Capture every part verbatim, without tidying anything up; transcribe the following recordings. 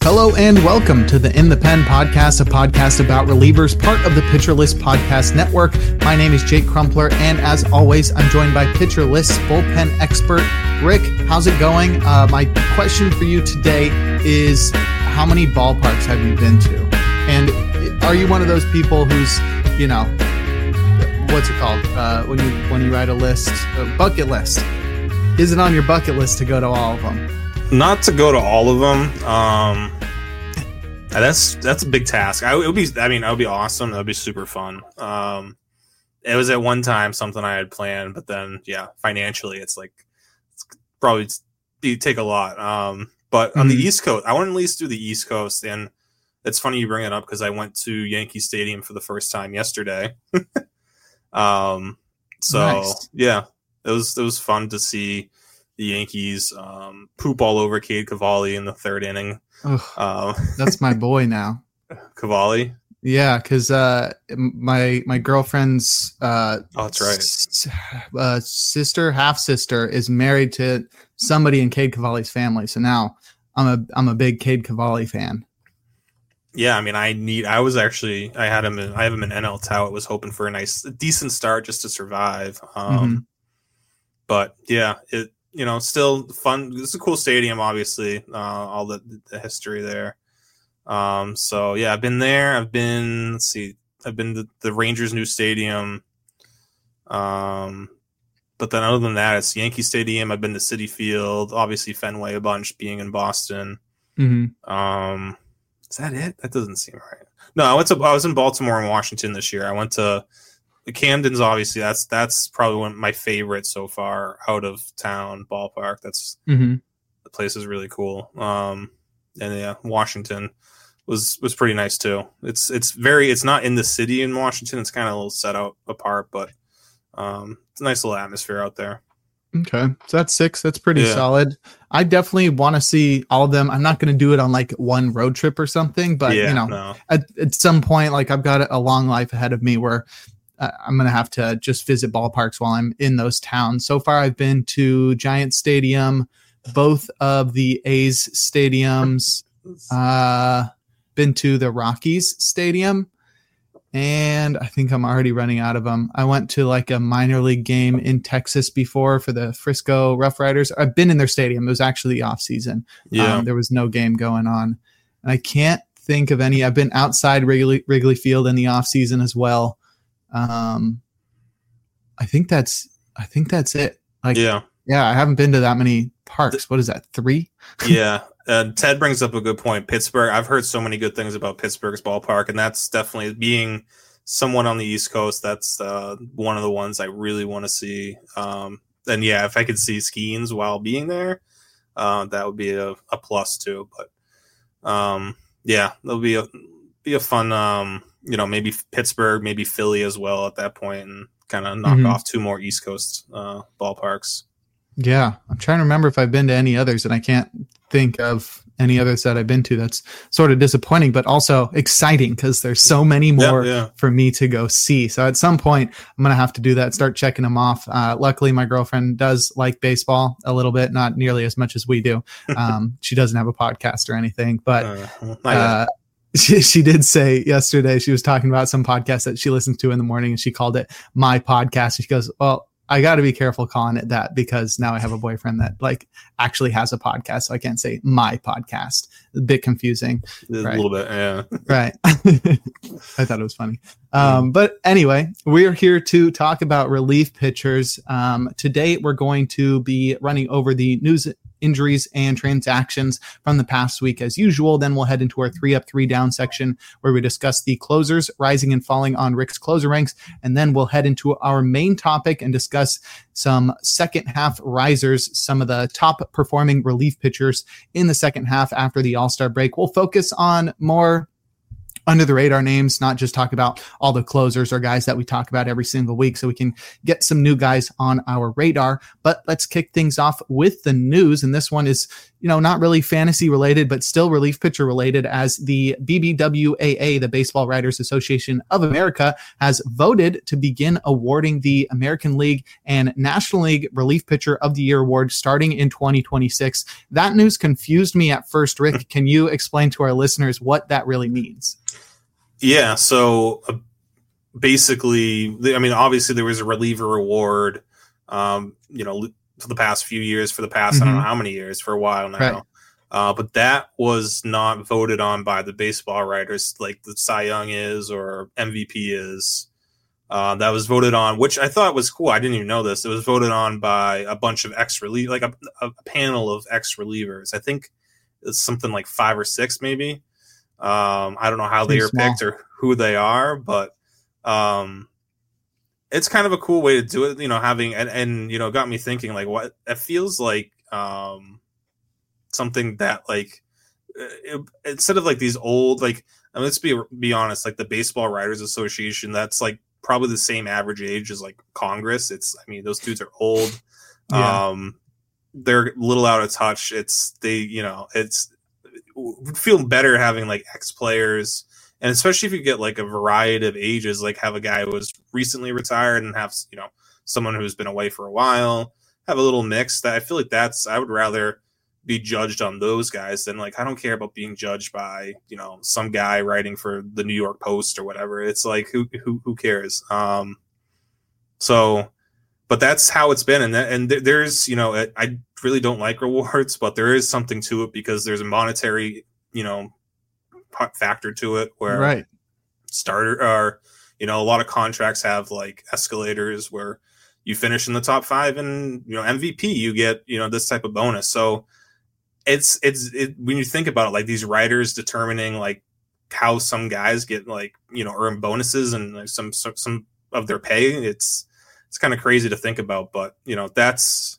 Hello and welcome to the In the Pen podcast, a podcast about relievers, part of the Pitcher List Podcast Network. My name is Jake Crumpler, and as always, I'm joined by Pitcher List bullpen expert Rick. How's it going? Uh, my question for you today is, how many ballparks have you been to? And are you one of those people who's, you know, what's it called uh, when you when you write a list, a bucket list? Is it on your bucket list to go to all of them? Not to go to all of them. Um, that's that's a big task. I it would be. I mean, that would be awesome. That would be super fun. Um, it was at one time something I had planned, but then yeah, financially, it's like it's probably be take a lot. Um, but on mm-hmm. the East Coast, I want to at least do the East Coast, and it's funny you bring it up because I went to Yankee Stadium for the first time yesterday. um, so nice. yeah, it was it was fun to see the Yankees um, poop all over Cade Cavalli in the third inning. Um, that's my boy now. Cavalli? Yeah, because uh, my my girlfriend's uh, oh, that's right. S- uh, sister, half sister, is married to somebody in Cade Cavalli's family. So now I'm a I'm a big Cade Cavalli fan. Yeah, I mean, I need. I was actually I had him. In, I have him in N L Tout. Was hoping for a nice, a decent start just to survive. Um, mm-hmm. But yeah, it. You know, still fun. It's a cool stadium, obviously. Uh, all the, the history there. Um, so yeah, I've been there. I've been. Let's see. I've been to the Rangers' new stadium. Um, but then other than that, it's Yankee Stadium. I've been to Citi Field, obviously Fenway a bunch, being in Boston. Mm-hmm. Um, is that it? That doesn't seem right. No, I went to. I was in Baltimore and Washington this year. I went to. The Camden's obviously that's that's probably one of my favorites so far out of town ballpark. That's mm-hmm. the place is really cool. Um, and yeah, Washington was was pretty nice too. It's it's very it's not in the city in Washington. It's kind of a little set out apart, but um, it's a nice little atmosphere out there. Okay, so that's six. That's pretty yeah. solid. I definitely want to see all of them. I'm not going to do it on like one road trip or something, but yeah, you know, no. at at some point, like I've got a long life ahead of me where. I'm going to have to just visit ballparks while I'm in those towns. So far, I've been to Giant Stadium, both of the A's stadiums, uh, been to the Rockies Stadium, and I think I'm already running out of them. I went to like a minor league game in Texas before for the Frisco Rough Riders. I've been in their stadium. It was actually the off season. Yeah. Um, there was no game going on. And I can't think of any. I've been outside Wrigley, Wrigley Field in the off season as well. Um, I think that's, I think that's it. Like, yeah, yeah, I haven't been to that many parks. What is that? Three? yeah. Uh, Ted brings up a good point. Pittsburgh. I've heard so many good things about Pittsburgh's ballpark, and that's definitely being someone on the East Coast. That's uh, one of the ones I really want to see. Um, and yeah, if I could see Skeens while being there, uh, that would be a, a plus too. But um, yeah, that'll be a, be a fun, um, you know, maybe Pittsburgh, maybe Philly as well at that point, and kind of knock mm-hmm. off two more East Coast uh, ballparks. Yeah, I'm trying to remember if I've been to any others, and I can't think of any others that I've been to. That's sort of disappointing, but also exciting because there's so many more yeah, yeah. for me to go see. So at some point, I'm going to have to do that, start checking them off. Uh, luckily, my girlfriend does like baseball a little bit, not nearly as much as we do. Um, she doesn't have a podcast or anything, but uh, uh, She, she did say yesterday, she was talking about some podcast that she listens to in the morning, and she called it My Podcast. And she goes, well, I got to be careful calling it that because now I have a boyfriend that like actually has a podcast. So I can't say my podcast. A bit confusing. A right? little bit. Yeah. Right. I thought it was funny. Um, but anyway, we're here to talk about relief pitchers. Um, today we're going to be running over the news, injuries, and transactions from the past week as usual. Then we'll head into our three up, three down section where we discuss the closers rising and falling on Rick's closer ranks. And then we'll head into our main topic and discuss some second half risers, some of the top performing relief pitchers in the second half after the All-Star break. We'll focus on more under the radar names, not just talk about all the closers or guys that we talk about every single week, so we can get some new guys on our radar. But let's kick things off with the news. And this one is, you know, not really fantasy related, but still relief pitcher related, as the B B W A A, the Baseball Writers Association of America, has voted to begin awarding the American League and National League Relief Pitcher of the Year award starting in twenty twenty-six. That news confused me at first. Rick, can you explain to our listeners what that really means? Yeah, so uh, basically, I mean, obviously there was a reliever award, um, you know, for the past few years, for the past, mm-hmm. I don't know how many years, for a while now. Right. Uh, but that was not voted on by the baseball writers like the Cy Young is or M V P is. Uh, that was voted on, which I thought was cool. I didn't even know this. It was voted on by a bunch of ex-relievers, like a, a panel of ex-relievers. I think it's something like five or six, maybe. Um, I don't know how Pretty they are small. picked or who they are, but um, it's kind of a cool way to do it, you know, having, and, and, you know, got me thinking, like, what it feels like um, something that, like, it, instead of like these old, like, I mean, let's be, be honest, like the Baseball Writers Association, that's like probably the same average age as like Congress. It's, I mean, those dudes are old. Yeah. Um, they're a little out of touch. It's, they, you know, it's, would feel better having like ex players, and especially if you get like a variety of ages, like have a guy who was recently retired and have, you know, someone who's been away for a while, have a little mix. That I feel like that's, I would rather be judged on those guys than like, I don't care about being judged by, you know, some guy writing for the New York Post or whatever. It's like, who, who, who cares? Um, so, but that's how it's been. And that, and th- there's, you know, I really don't like rewards, but there is something to it because there's a monetary, you know, factor to it where right. starter or, you know, a lot of contracts have like escalators where you finish in the top five and, you know, M V P, you get, you know, this type of bonus. So it's, it's, it, when you think about it, like these writers determining like how some guys get like, you know, earn bonuses and like some, some, some of their pay, it's, it's kind of crazy to think about, but you know, that's,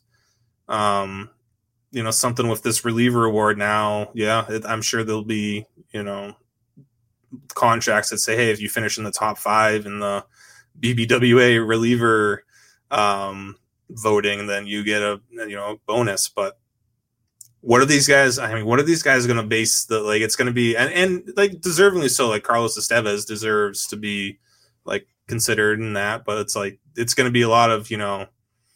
um, you know, something with this reliever award now. Yeah. It, I'm sure there'll be, you know, contracts that say, hey, if you finish in the top five in the B B W A reliever, um, voting, then you get a, you know, bonus. But what are these guys? I mean, what are these guys going to base the, like, it's going to be, and, and like deservingly so, like Carlos Estevez deserves to be like considered in that, but it's like, it's going to be a lot of, you know,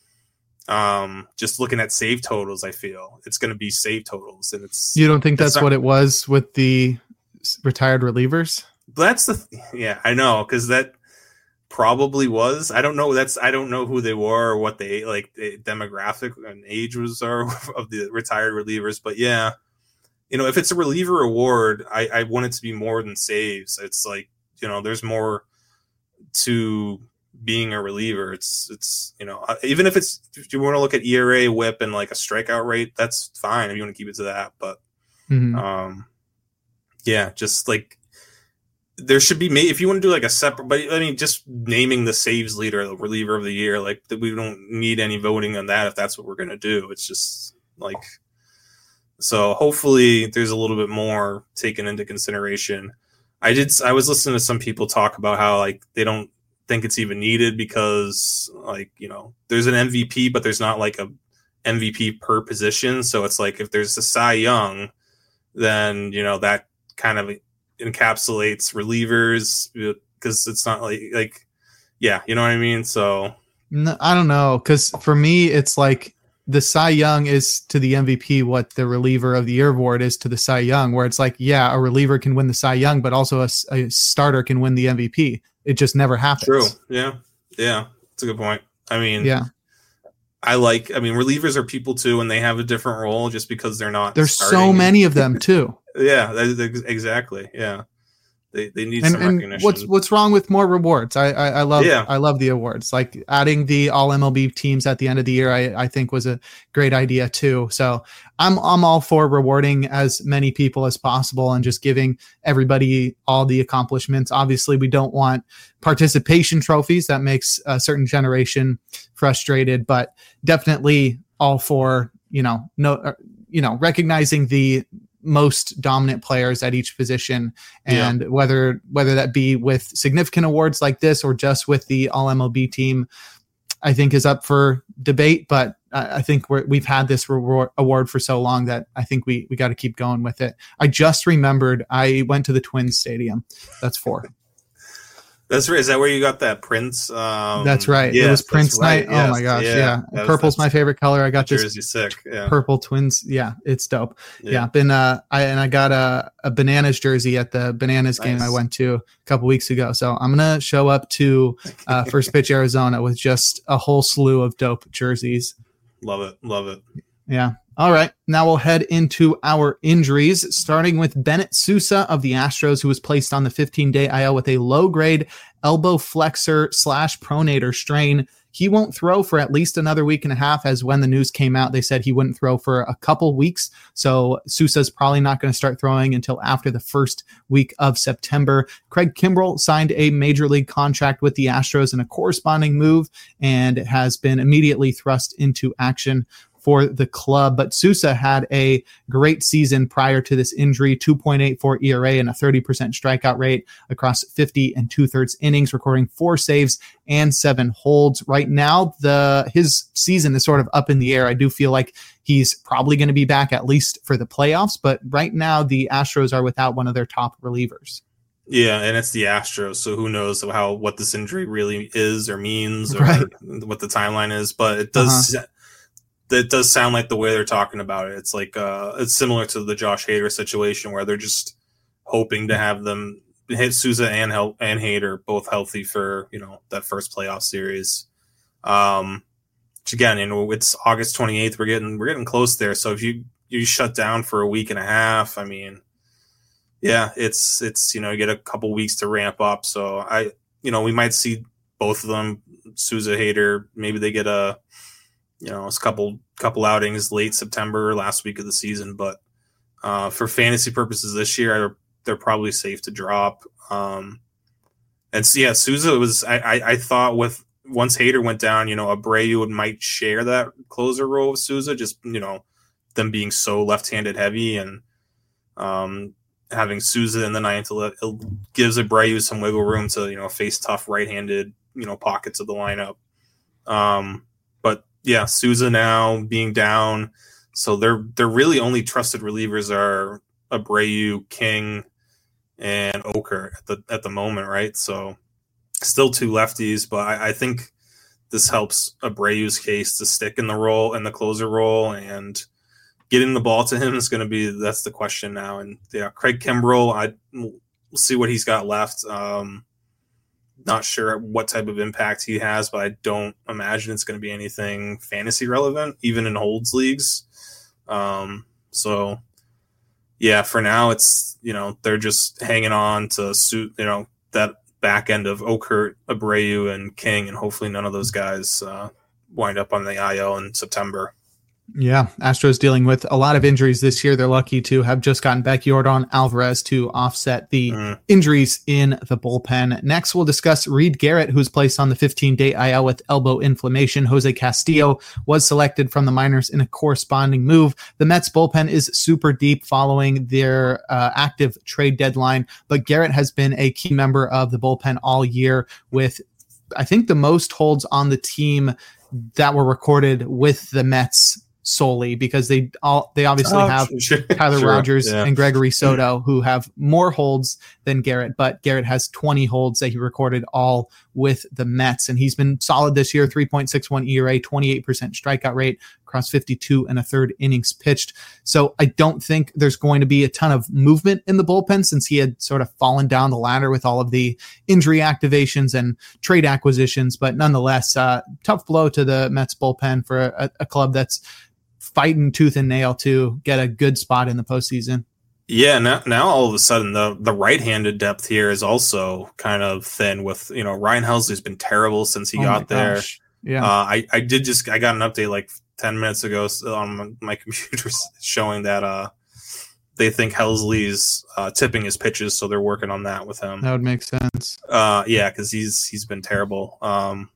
um, just looking at save totals. I feel it's going to be save totals, and it's, you don't think that's not, what it was with the retired relievers? That's the, yeah, I know. Cause that probably was, I don't know. That's, I don't know who they were or what they like the demographic and age was are of the retired relievers, but yeah, you know, if it's a reliever award, I, I want it to be more than saves. It's like, you know, there's more to being a reliever. It's, it's, you know, even if it's, if you want to look at E R A, whip, and like a strikeout rate, that's fine if you want to keep it to that. But, mm-hmm. um, yeah, just like there should be, if you want to do like a separate, but I mean, just naming the saves leader, the reliever of the year, like we don't need any voting on that if that's what we're going to do. It's just like, so hopefully there's a little bit more taken into consideration. I did, I was listening to some people talk about how like they don't think it's even needed because like, you know, there's an M V P, but there's not like a M V P per position. So it's like if there's a Cy Young, then, you know, that kind of encapsulates relievers because it's not like, like, yeah, you know what I mean? So no, I don't know. Cause for me, it's like the Cy Young is to the M V P what the reliever of the year award is to the Cy Young, where it's like, yeah, a reliever can win the Cy Young, but also a, a starter can win the M V P. It just never happens. True. Yeah. Yeah. That's a good point. I mean, yeah. I like, I mean, relievers are people too, and they have a different role just because they're not. There's starting. so many of them too. Yeah, that, that, exactly. Yeah. They they need and, some and recognition. What's what's wrong with more rewards? I I, I love yeah. I love the awards. Like adding the all M L B teams at the end of the year, I, I think was a great idea too. So I'm I'm all for rewarding as many people as possible and just giving everybody all the accomplishments. Obviously, we don't want participation trophies. That makes a certain generation frustrated, but definitely all for, you know, no, you know, recognizing the most dominant players at each position. And yeah. whether whether that be with significant awards like this or just with the All M L B team, I think is up for debate. But I think we're, we've had this reward, award for so long that I think we we got to keep going with it. I just remembered I went to the Twins Stadium. That's four. That's right. Is that where you got that Prince? Um, that's right. Yes, it was Prince right. night. Yes. Oh my gosh. Yeah. yeah. Purple's my favorite color. I got this jersey sick. Yeah. purple Twins. Yeah. It's dope. Yeah. Yeah. Been, uh, I, and I got a, a Bananas jersey at the Bananas game Nice. I went to a couple weeks ago. So I'm going to show up to uh, First Pitch Arizona with just a whole slew of dope jerseys. Love it. Love it. Yeah. All right. Now we'll head into our injuries, starting with Bennett Sousa of the Astros, who was placed on the fifteen-day I L with a low-grade elbow flexor slash pronator strain. He won't throw for at least another week and a half, as when the news came out, they said he wouldn't throw for a couple weeks. So Sousa's probably not going to start throwing until after the first week of September. Craig Kimbrell signed a major league contract with the Astros in a corresponding move and has been immediately thrust into action for the club. But Sousa had a great season prior to this injury, two point eight four E R A and a thirty percent strikeout rate across fifty and two-thirds innings, recording four saves and seven holds. Right now, the his season is sort of up in the air. I do feel like he's probably going to be back at least for the playoffs, but right now the Astros are without one of their top relievers. Yeah, and it's the Astros, so who knows how what this injury really is or means or Right. what the timeline is, but it does Uh-huh. that does sound like the way they're talking about it. It's like uh, it's similar to the Josh Hader situation where they're just hoping to have them hit Sousa and Hel- and Hader both healthy for, you know, that first playoff series. Um, which again, you know, it's August twenty-eighth. We're getting we're getting close there. So if you you shut down for a week and a half, I mean, yeah, it's it's you know, you get a couple weeks to ramp up. So I you know we might see both of them, Sousa, Hader. Maybe they get a you know, it's a couple couple outings late September, last week of the season. But uh, for fantasy purposes this year, they're, they're probably safe to drop. Um, and so, yeah, Sousa was, I, I, I thought with, once Hader went down, you know, Abreu might share that closer role with Sousa, just, you know, them being so left-handed heavy and um, having Sousa in the ninth, it gives Abreu some wiggle room to, you know, face tough right-handed, you know, pockets of the lineup. Um, but yeah, Sousa now being down, so they're they're really only trusted relievers are Abreu, King, and Oker at the at the moment, right? So still two lefties, but I, I think this helps Abreu's case to stick in the role in the closer role, and getting the ball to him is going to be that's the question now. And yeah, Craig Kimbrell, I we'll see what he's got left. Um, Not sure what type of impact he has, but I don't imagine it's going to be anything fantasy relevant, even in holds leagues. Um, so, yeah, for now, it's, you know, they're just hanging on to suit, you know, that back end of Okert, Abreu, and King, and hopefully none of those guys uh, wind up on the I L in September. Yeah, Astros dealing with a lot of injuries this year. They're lucky to have just gotten back Yordan Alvarez to offset the mm. injuries in the bullpen. Next, we'll discuss Reed Garrett, who's placed on the fifteen-day I L with elbow inflammation. Jose Castillo was selected from the minors in a corresponding move. The Mets bullpen is super deep following their uh, active trade deadline, but Garrett has been a key member of the bullpen all year with, I think, the most holds on the team that were recorded with the Mets solely, because they all they obviously oh, have sure, Tyler sure, Rogers yeah. and Gregory Soto, who have more holds than Garrett, but Garrett has twenty holds that he recorded all with the Mets, and he's been solid this year. three point six one E R A, twenty-eight percent strikeout rate across fifty-two and a third innings pitched. So I don't think there's going to be a ton of movement in the bullpen, since he had sort of fallen down the ladder with all of the injury activations and trade acquisitions. But nonetheless, uh, tough blow to the Mets bullpen for a, a club that's fighting tooth and nail to get a good spot in the postseason. Yeah, now now all of a sudden the the right-handed depth here is also kind of thin. With, you know, Ryan Helsley's been terrible since he oh got there. Gosh. Yeah, uh, I I did just I got an update like ten minutes ago on my computer showing that uh they think Helsley's uh, tipping his pitches, so they're working on that with him. That would make sense. Uh, yeah, because he's he's been terrible. Um,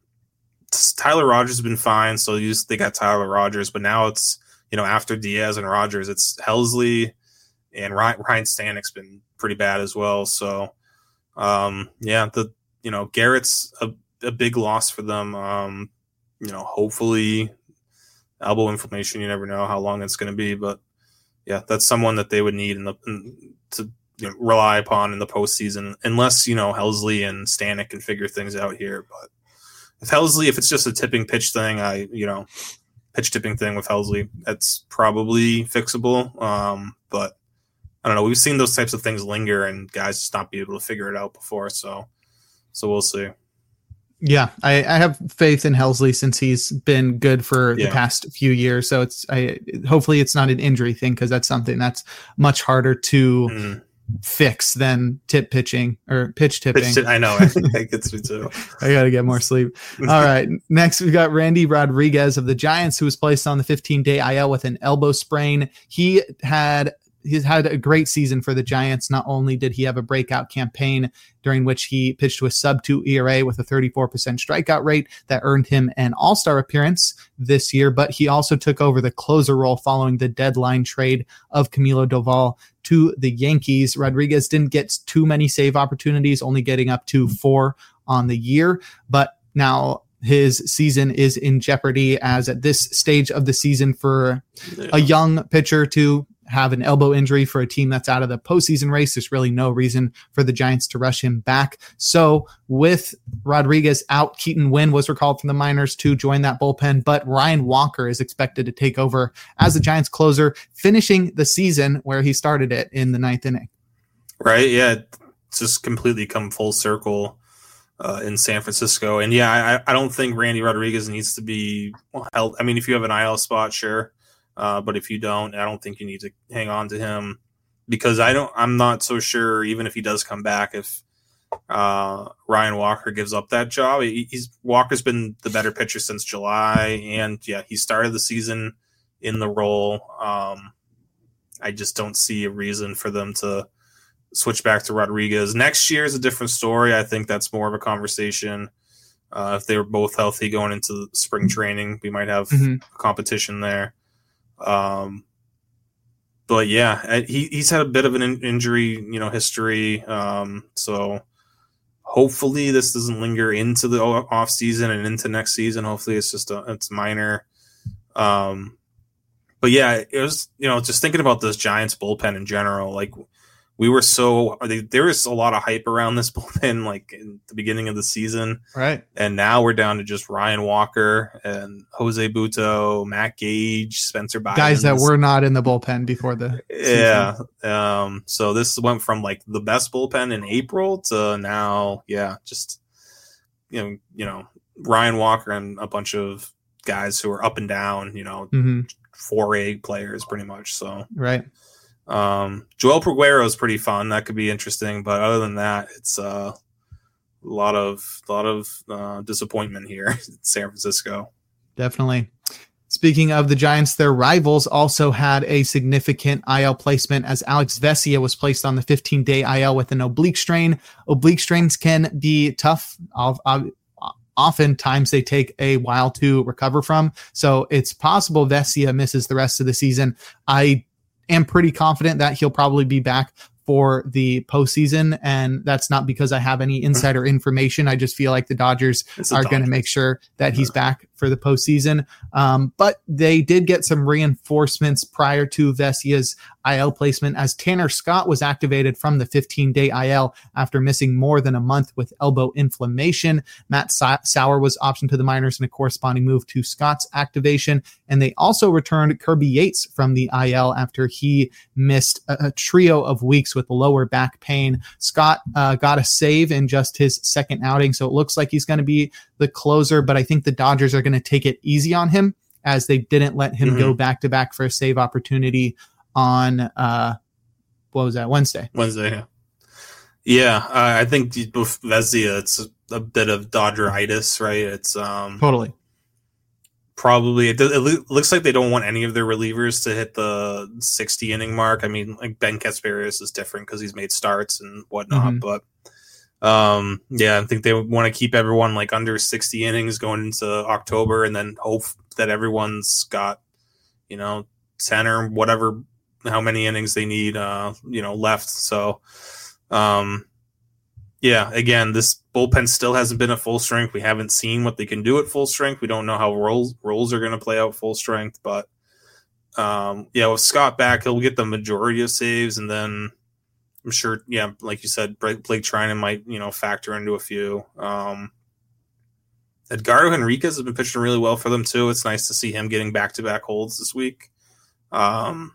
Tyler Rogers has been fine, so you, they got Tyler Rogers, but now it's, you know, after Diaz and Rogers, it's Helsley, and Ryan, Ryan Stanek's been pretty bad as well. So, um, yeah, the you know Garrett's a, a big loss for them. Um, you know, hopefully elbow inflammation. You never know how long it's going to be, but yeah, that's someone that they would need in the in, to you know, rely upon in the postseason, unless you know Helsley and Stanek can figure things out here. But if Helsley, if it's just a tipping pitch thing, I you know pitch tipping thing with Helsley, that's probably fixable. Um, but I don't know. We've seen those types of things linger, and guys just not be able to figure it out before. So, so we'll see. Yeah, I, I have faith in Helsley since he's been good for yeah. the past few years. So it's I hopefully it's not an injury thing, because that's something that's much harder to mm. fix than tip pitching or pitch tipping. Pitch t- I know. That gets me too. I got to get more sleep. All right. Next, we got Randy Rodriguez of the Giants, who was placed on the fifteen-day I L with an elbow sprain. He had He's had a great season for the Giants. Not only did he have a breakout campaign during which he pitched with sub two E R A with a thirty-four percent strikeout rate that earned him an all-star appearance this year, but he also took over the closer role following the deadline trade of Camilo Doval to the Yankees. Rodriguez didn't get too many save opportunities, only getting up to four on the year, but now his season is in jeopardy, as at this stage of the season for yeah. a young pitcher to have an elbow injury for a team that's out of the postseason race, there's really no reason for the Giants to rush him back. So with Rodriguez out, Keaton Winn was recalled from the minors to join that bullpen, but Ryan Walker is expected to take over as the Giants closer, finishing the season where he started it in the ninth inning. Right. Yeah. It's just completely come full circle uh, in San Francisco. And yeah, I, I don't think Randy Rodriguez needs to be held. I mean, if you have an I L spot, sure. Uh, but if you don't, I don't think you need to hang on to him, because I don't, I'm not so sure, even if he does come back, if uh, Ryan Walker gives up that job. He, he's Walker's been the better pitcher since July. And yeah, he started the season in the role. Um, I just don't see a reason for them to switch back to Rodriguez. Next year is a different story. I think that's more of a conversation. Uh, if they were both healthy going into spring training, we might have mm-hmm. a competition there. Um, but yeah, he, he's had a bit of an in- injury, you know, history. Um, so hopefully this doesn't linger into the off season and into next season. Hopefully it's just a, it's minor. Um, but yeah, it was, you know, just thinking about this Giants bullpen in general, like we were so, there was a lot of hype around this bullpen, like in the beginning of the season. Right. And now we're down to just Ryan Walker and Jose Butto, Matt Gage, Spencer Bidens. Guys that were not in the bullpen before the Yeah. Season. Um, so this went from like the best bullpen in April to now, yeah, just, you know, you know, Ryan Walker and a bunch of guys who are up and down, you know, mm-hmm. four A players pretty much. So, right. Um, Joel Peguero is pretty fun. That could be interesting, but other than that, it's uh, a lot of lot of uh, disappointment here in San Francisco. Definitely. Speaking of the Giants, their rivals also had a significant I L placement, as Alex Vesia was placed on the fifteen-day I L with an oblique strain. Oblique strains can be tough. I'll, I'll, Oftentimes they take a while to recover from, so it's possible Vesia misses the rest of the season. I am pretty confident that he'll probably be back for the postseason, and that's not because I have any insider information. I just feel like the Dodgers are going to make sure that he's back for the postseason. Um, but they did get some reinforcements prior to Vesia's I L placement, as Tanner Scott was activated from the fifteen-day I L after missing more than a month with elbow inflammation. Matt Sauer was optioned to the minors in a corresponding move to Scott's activation, and they also returned Kirby Yates from the I L after he missed a, a trio of weeks with lower back pain. Scott uh, got a save in just his second outing, so it looks like he's going to be the closer, but I think the Dodgers are going to take it easy on him, as they didn't let him mm-hmm. go back-to-back for a save opportunity on, uh, what was that, Wednesday? Wednesday, yeah. Yeah, uh, I think with Vesia, it's a bit of Dodgeritis, right? It's um, totally. Probably, it, it looks like they don't want any of their relievers to hit the sixty-inning mark. I mean, like Ben Kasparius is different because he's made starts and whatnot, mm-hmm. but um, yeah, I think they want to keep everyone like under sixty innings going into October, and then hope that everyone's got, you know, ten or whatever how many innings they need, uh, you know, left. So, um, yeah, again, this bullpen still hasn't been at full strength. We haven't seen what they can do at full strength. We don't know how roles roles are going to play out full strength, but um, yeah, with Scott back, he'll get the majority of saves, and then I'm sure, yeah, like you said, Blake Treinen might, you know, factor into a few. Um, Edgardo Henriquez has been pitching really well for them too. It's nice to see him getting back-to-back holds this week. Um,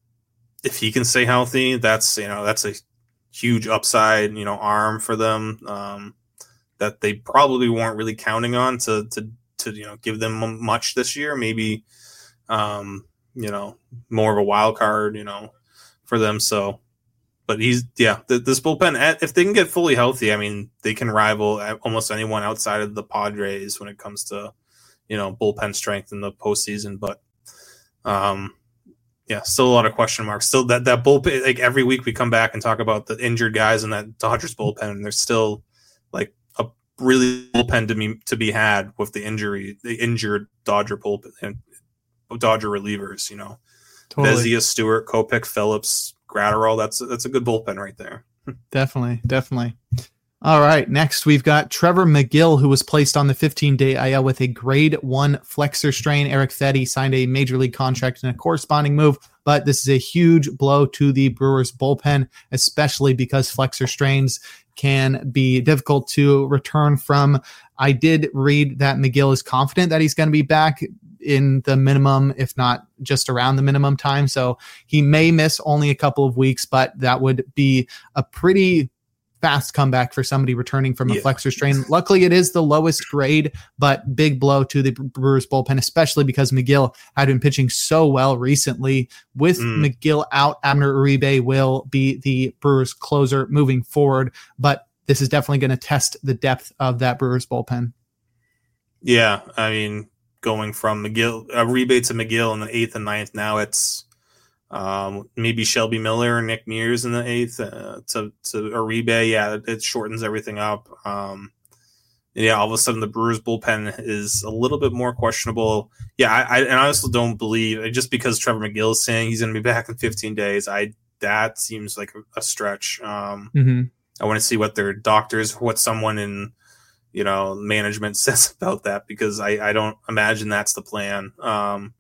if he can stay healthy, that's, you know, that's a huge upside, you know, arm for them um, that they probably weren't really counting on to, to, to, you know, give them much this year. Maybe, um, you know, more of a wild card, you know, for them. So, but he's, yeah, this bullpen, if they can get fully healthy, I mean, they can rival almost anyone outside of the Padres when it comes to, you know, bullpen strength in the postseason. But, um, yeah, still a lot of question marks. Still, that, that bullpen, like every week we come back and talk about the injured guys in that Dodgers bullpen, and there's still like a really bullpen to be, to be had with the injury, the injured Dodger bullpen and Dodger relievers, you know, totally. Vezina, Stewart, Kopech, Phillips, Gratterall, that's that's a good bullpen right there. Definitely, definitely. All right, next we've got Trevor Megill, who was placed on the fifteen-day I L with a grade one flexor strain. Eric Fedde signed a major league contract in a corresponding move, but this is a huge blow to the Brewers bullpen, especially because flexor strains can be difficult to return from. I did read that Megill is confident that he's going to be back in the minimum, if not just around the minimum time. So he may miss only a couple of weeks, but that would be a pretty fast comeback for somebody returning from a yeah. flexor strain. Luckily, it is the lowest grade, but big blow to the Brewers bullpen, especially because Megill had been pitching so well recently. With mm. Megill out, Abner Uribe will be the Brewers closer moving forward, but this is definitely going to test the depth of that Brewers bullpen. Yeah, I mean, going from Megill, uh, Uribe to Megill in the eighth and ninth. Now it's um, maybe Shelby Miller or Nick Mears in the eighth uh, to to Uribe. Yeah, it, it shortens everything up. Um, yeah, all of a sudden the Brewers bullpen is a little bit more questionable. Yeah, I, I and I also don't believe just because Trevor Megill is saying he's going to be back in fifteen days. I that seems like a, a stretch. Um, mm-hmm. I want to see what their doctors, what someone in, you know, management says about that, because I, I don't imagine that's the plan. Um,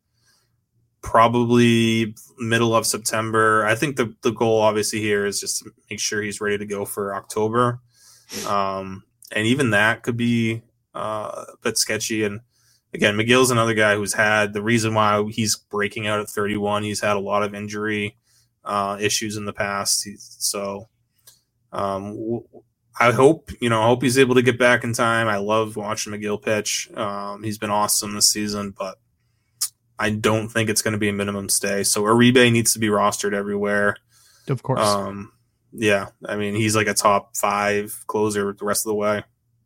probably middle of September. I think the, the goal obviously here is just to make sure he's ready to go for October. Um, and even that could be uh, a bit sketchy. And again, Megill's another guy who's had the reason why he's breaking out at thirty-one. He's had a lot of injury uh, issues in the past. He's, so um, w- I hope, you know, I hope he's able to get back in time. I love watching Megill pitch. Um, he's been awesome this season, but I don't think it's going to be a minimum stay. So Uribe needs to be rostered everywhere. Of course. Um, yeah. I mean, he's like a top five closer the rest of the way.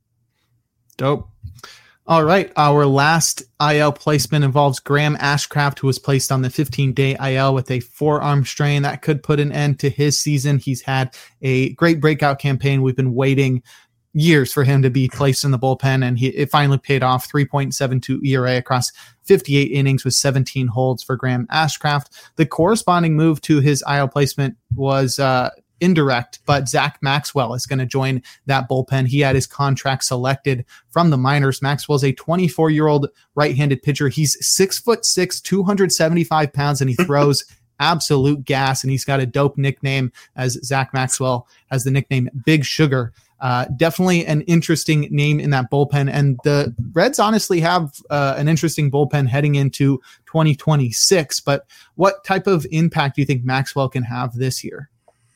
Dope. All right. Our last I L placement involves Graham Ashcraft, who was placed on the fifteen-day I L with a forearm strain that could put an end to his season. He's had a great breakout campaign. We've been waiting years for him to be placed in the bullpen, and he it finally paid off. three point seven two E R A across fifty-eight innings with seventeen holds for Graham Ashcraft. The corresponding move to his I L placement was uh, indirect, but Zach Maxwell is going to join that bullpen. He had his contract selected from the minors. Maxwell's a twenty-four-year-old right-handed pitcher. He's six foot six, two hundred seventy-five pounds, and he throws absolute gas, and he's got a dope nickname, as Zach Maxwell has the nickname Big Sugar. Uh, definitely an interesting name in that bullpen, and the Reds honestly have uh, an interesting bullpen heading into twenty twenty-six, but what type of impact do you think Maxwell can have this year?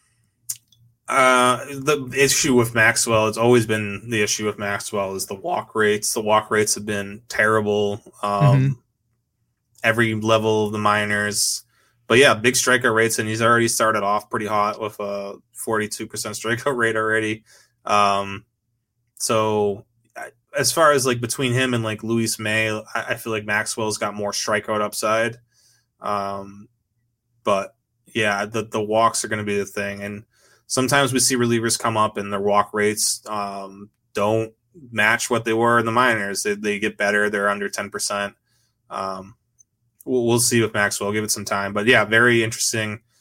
Uh, the issue with Maxwell, it's always been the issue with Maxwell is the walk rates. The walk rates have been terrible. Um, mm-hmm. Every level of the minors, but yeah, big strikeout rates. And he's already started off pretty hot with a forty-two percent strikeout rate already. Um, so as far as like between him and like Luis May, I, I feel like Maxwell's got more strikeout upside. Um, but yeah, the, the walks are going to be the thing. And sometimes we see relievers come up and their walk rates um, don't match what they were in the minors. They, they get better. They're under ten percent. Um, we'll, we'll see with Maxwell. Give it some time. But, yeah, very interesting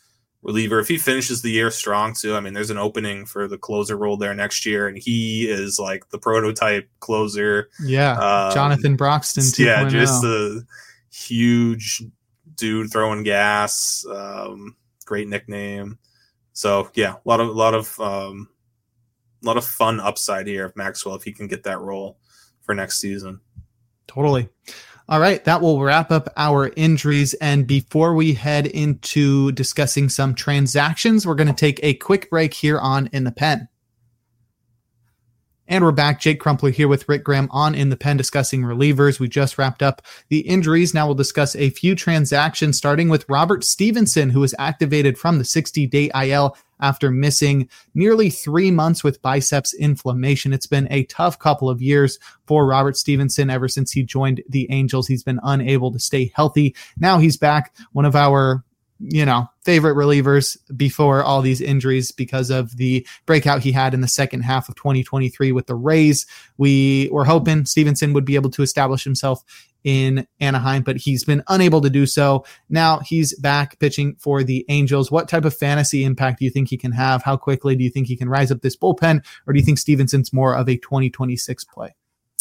reliever. If he finishes the year strong too, I mean, there's an opening for the closer role there next year, and he is like the prototype closer. Yeah, um, Jonathan Broxton. Yeah, just a huge dude throwing gas. Um, great nickname. So yeah, a lot of a lot of um, a lot of fun upside here of Maxwell if he can get that role for next season. Totally. All right, that will wrap up our injuries. And before we head into discussing some transactions, we're going to take a quick break here on In the Pen. And we're back. Jake Crumpler here with Rick Graham on In the Pen discussing relievers. We just wrapped up the injuries. Now we'll discuss a few transactions, starting with Robert Stevenson, who was activated from the sixty-day I L after missing nearly three months with biceps inflammation. It's been a tough couple of years for Robert Stevenson. Ever since he joined the Angels, he's been unable to stay healthy. Now he's back, one of our you know, favorite relievers before all these injuries because of the breakout he had in the second half of twenty twenty-three with the Rays. We were hoping Stevenson would be able to establish himself in Anaheim, but he's been unable to do so. Now he's back pitching for the Angels. What type of fantasy impact do you think he can have? How quickly do you think he can rise up this bullpen? Or do you think Stevenson's more of a twenty twenty-six play?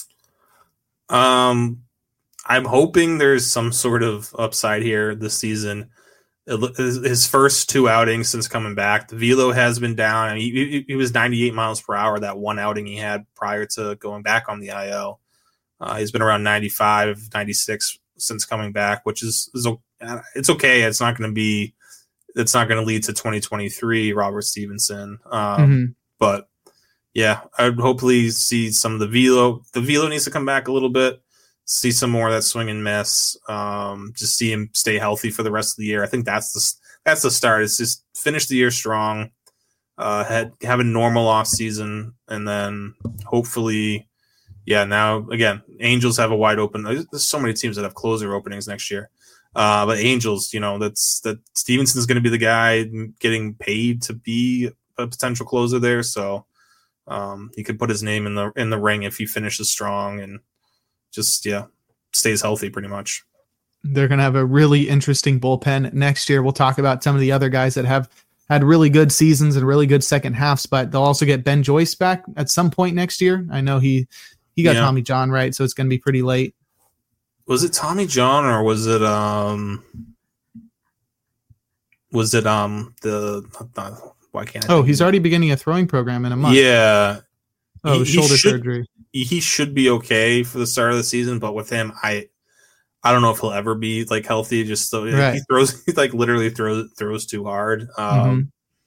Um, I'm hoping there's some sort of upside here this season. His first two outings since coming back, the velo has been down. I mean, he, he was ninety-eight miles per hour that one outing he had prior to going back on the I L. Uh, he's been around ninety-five, ninety-six since coming back, which is, is it's okay. It's not going to be, it's not going to lead to twenty twenty-three Robert Stevenson. Um, mm-hmm. But yeah, I'd hopefully see some of the velo. The velo needs to come back a little bit. See some more of that swing and miss. Um, just see him stay healthy for the rest of the year. I think that's the that's the start. It's just finish the year strong, uh, had, have a normal off season, and then hopefully, yeah. Now again, Angels have a wide open. There's so many teams that have closer openings next year, uh, but Angels, you know, that's that Stevenson's going to be the guy getting paid to be a potential closer there. So um, he could put his name in the in the ring if he finishes strong and. Just, yeah, stays healthy pretty much. They're going to have a really interesting bullpen next year. We'll talk about some of the other guys that have had really good seasons and really good second halves, but they'll also get Ben Joyce back at some point next year. I know he, he got yeah. Tommy John, right? So it's going to be pretty late. Was it Tommy John or was it, um, was it, um, the, uh, why can't I? Oh, he's already beginning a throwing program in a month. Yeah. Oh, he, shoulder he should, surgery. He should be okay for the start of the season, but with him, I I don't know if he'll ever be like healthy. Just so right. he throws, he like literally throws throws too hard. Um, mm-hmm.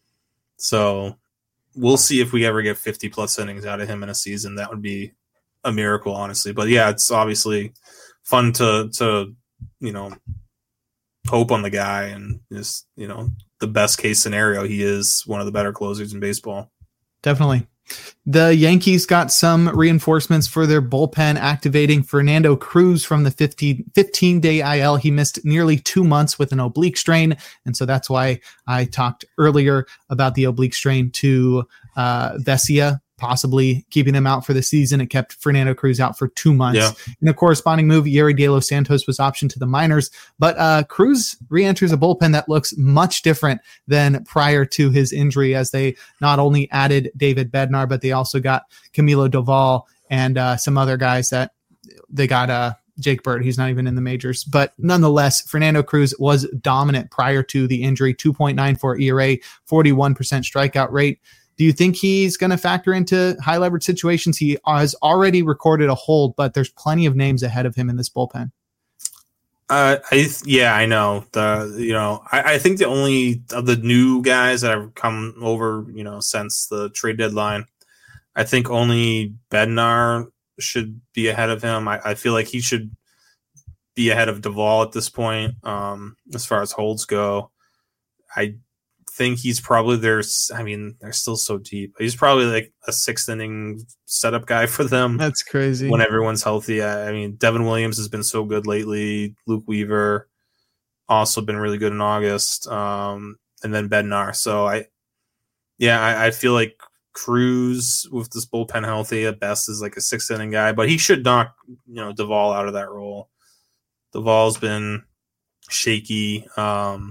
So we'll see if we ever get fifty plus innings out of him in a season. That would be a miracle, honestly. But yeah, it's obviously fun to to you know hope on the guy, and just you know the best case scenario, he is one of the better closers in baseball. Definitely. The Yankees got some reinforcements for their bullpen, activating Fernando Cruz from the fifteen-day I L. He missed nearly two months with an oblique strain, and so that's why I talked earlier about the oblique strain to uh, Vesia, possibly keeping him out for the season. It kept Fernando Cruz out for two months. Yeah. In a corresponding move, Yeri De Los Santos was optioned to the minors, but uh, Cruz re-enters a bullpen that looks much different than prior to his injury, as they not only added David Bednar, but they also got Camilo Doval and uh, some other guys that they got uh, Jake Bird. He's not even in the majors, but nonetheless, Fernando Cruz was dominant prior to the injury, two point nine four E R A, forty-one percent strikeout rate. Do you think he's going to factor into high leverage situations? He has already recorded a hold, but there's plenty of names ahead of him in this bullpen. Uh, I yeah, I know the you know I, I think the only of the new guys that have come over you know since the trade deadline, I think only Bednar should be ahead of him. I, I feel like he should be ahead of Doval at this point. Um, as far as holds go, I. think he's probably there's I mean they're still so deep. He's probably like a sixth inning setup guy for them. That's crazy. When everyone's healthy. I mean Devin Williams has been so good lately. Luke Weaver also been really good in August. Um, and then Bednar. So I yeah, I, I feel like Cruz with this bullpen healthy at best is like a sixth inning guy, but he should knock you know Doval out of that role. Doval's been shaky. Um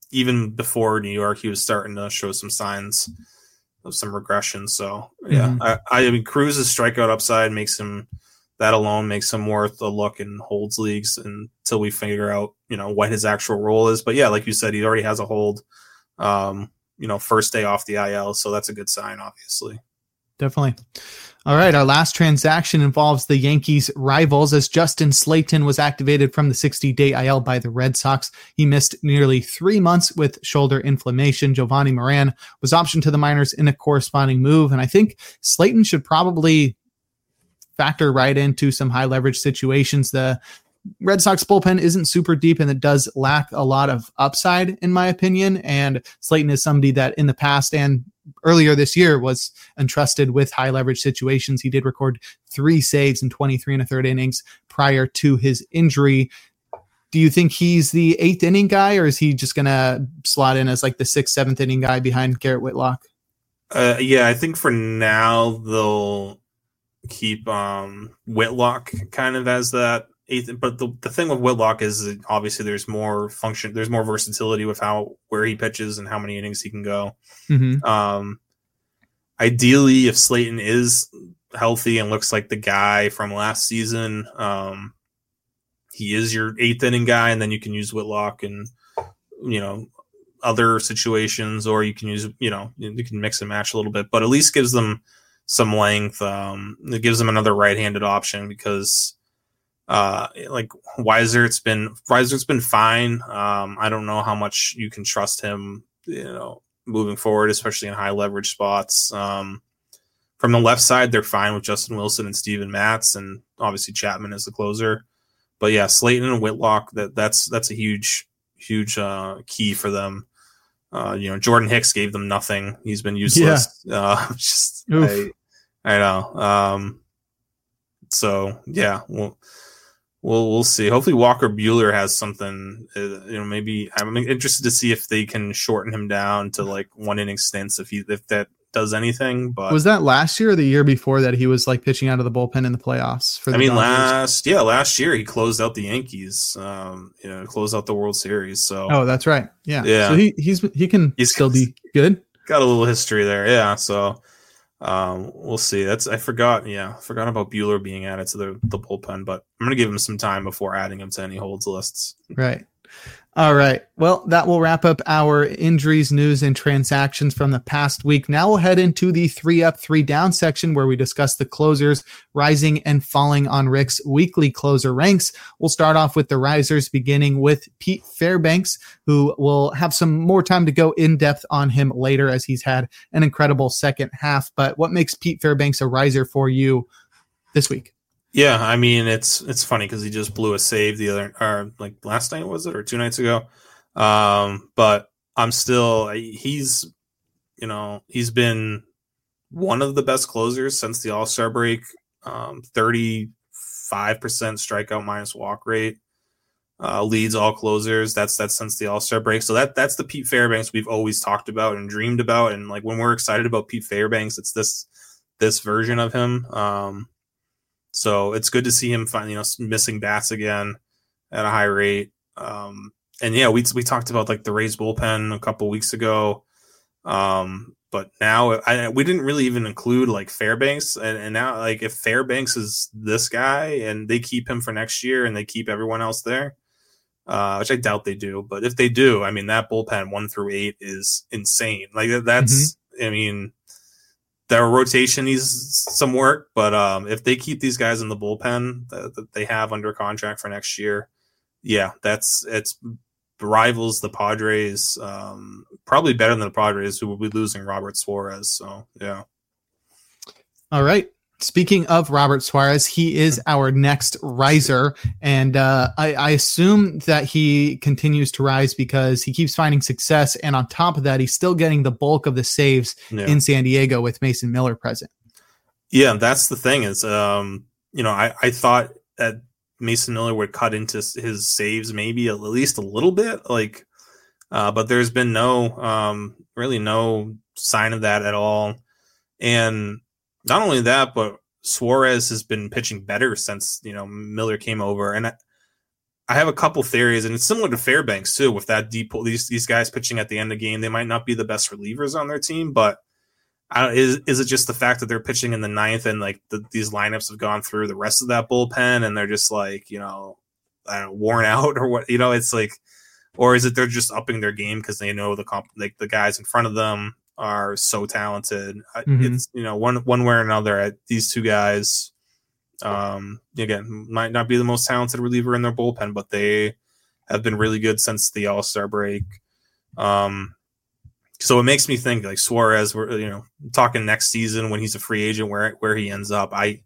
even before New York, he was starting to show some signs of some regression. So yeah, mm-hmm. I, I mean, Cruz's strikeout upside makes him that alone makes him worth a look in holds leagues until we figure out, you know, what his actual role is. But yeah, like you said, he already has a hold, um, you know, first day off the I L. So that's a good sign, obviously. Definitely. All right. Our last transaction involves the Yankees' rivals as Justin Slayton was activated from the sixty-day I L by the Red Sox. He missed nearly three months with shoulder inflammation. Giovanni Moran was optioned to the minors in a corresponding move. And I think Slayton should probably factor right into some high leverage situations. The Red Sox bullpen isn't super deep and it does lack a lot of upside, in my opinion. And Slayton is somebody that in the past and earlier this year was entrusted with high leverage situations. He did record three saves in twenty-three and a third innings prior to his injury. Do you think he's the eighth inning guy, or is he just going to slot in as like the sixth, seventh inning guy behind Garrett Whitlock? Uh, yeah, I think for now they'll keep um, Whitlock kind of as that eighth. But the, the thing with Whitlock is that obviously there's more function, there's more versatility with how where he pitches and how many innings he can go. Mm-hmm. Um, ideally, if Slayton is healthy and looks like the guy from last season, um, he is your eighth inning guy, and then you can use Whitlock and, you know, other situations, or you can use, you know, you can mix and match a little bit, but at least gives them some length. Um, it gives them another right-handed option because, uh, like Weiser, it's been Weiser's been fine. Um, I don't know how much you can trust him, you know, moving forward, especially in high leverage spots. Um, from the left side, they're fine with Justin Wilson and Steven Matz, and obviously Chapman as the closer. But yeah, Slayton and Whitlock, that that's that's a huge, huge uh, key for them. Uh, you know, Jordan Hicks gave them nothing. He's been useless. Yeah. Uh, just I, I know. Um, so yeah, we'll we'll we'll see. Hopefully, Walker Buehler has something. Uh, you know, maybe I'm interested to see if they can shorten him down to like one inning stints if he if that does anything. But was that last year or the year before that he was like pitching out of the bullpen in the playoffs? For the I mean, Dodgers? last yeah, last year he closed out the Yankees. Um, you know, closed out the World Series. So oh, that's right. Yeah, yeah. So he he's he can he's still be good. Got a little history there. Yeah. So um, we'll see. That's I forgot. Yeah, I forgot about Buehler being added to the the bullpen, but I'm gonna give him some time before adding him to any holds lists. Right. All right. Well, that will wrap up our injuries, news, and transactions from the past week. Now we'll head into the three up, three down section where we discuss the closers rising and falling on Rick's weekly closer ranks. We'll start off with the risers, beginning with Pete Fairbanks, who will have some more time to go in depth on him later as he's had an incredible second half. But what makes Pete Fairbanks a riser for you this week? Yeah, I mean, it's it's funny because he just blew a save the other, or like last night, was it, or two nights ago? Um, but I'm still, he's, you know, he's been one of the best closers since the All-Star break. Um, thirty-five percent strikeout minus walk rate, uh, leads all closers. That's that's since the All-Star break. So that that's the Pete Fairbanks we've always talked about and dreamed about. And like when we're excited about Pete Fairbanks, it's this this version of him. Um, So it's good to see him finally, you know, missing bats again at a high rate. Um, and yeah, we we talked about like the Rays bullpen a couple weeks ago. Um, but now I, we didn't really even include like Fairbanks. And, and now like if Fairbanks is this guy and they keep him for next year and they keep everyone else there, uh, which I doubt they do. But if they do, I mean, that bullpen one through eight is insane. Like that's, mm-hmm. I mean, their rotation needs some work, but um, if they keep these guys in the bullpen that, that they have under contract for next year, yeah, that's it's rivals the Padres, um, probably better than the Padres, who will be losing Robert Suarez. So yeah. All right. Speaking of Robert Suarez, he is our next riser, and uh, I, I assume that he continues to rise because he keeps finding success, and on top of that, he's still getting the bulk of the saves yeah. in San Diego with Mason Miller present. Yeah, that's the thing is, um, you know, I, I thought that Mason Miller would cut into his saves maybe at least a little bit, like, uh, but there's been no, um, really no sign of that at all, and not only that, but Suarez has been pitching better since, you know, Miller came over. And I, I have a couple theories, and it's similar to Fairbanks too. With that deep, these these guys pitching at the end of the game, they might not be the best relievers on their team, but I, is is it just the fact that they're pitching in the ninth and like the, these lineups have gone through the rest of that bullpen and they're just like you know, I don't know, worn out or what? You know, it's like, or is it they're just upping their game because they know the comp, like the guys in front of them are so talented? Mm-hmm. It's you know one one way or another. These two guys. Um, again, might not be the most talented reliever in their bullpen, but they have been really good since the All-Star break. Um, so it makes me think like Suarez, we're, you know, talking next season when he's a free agent, where, where he ends up. I,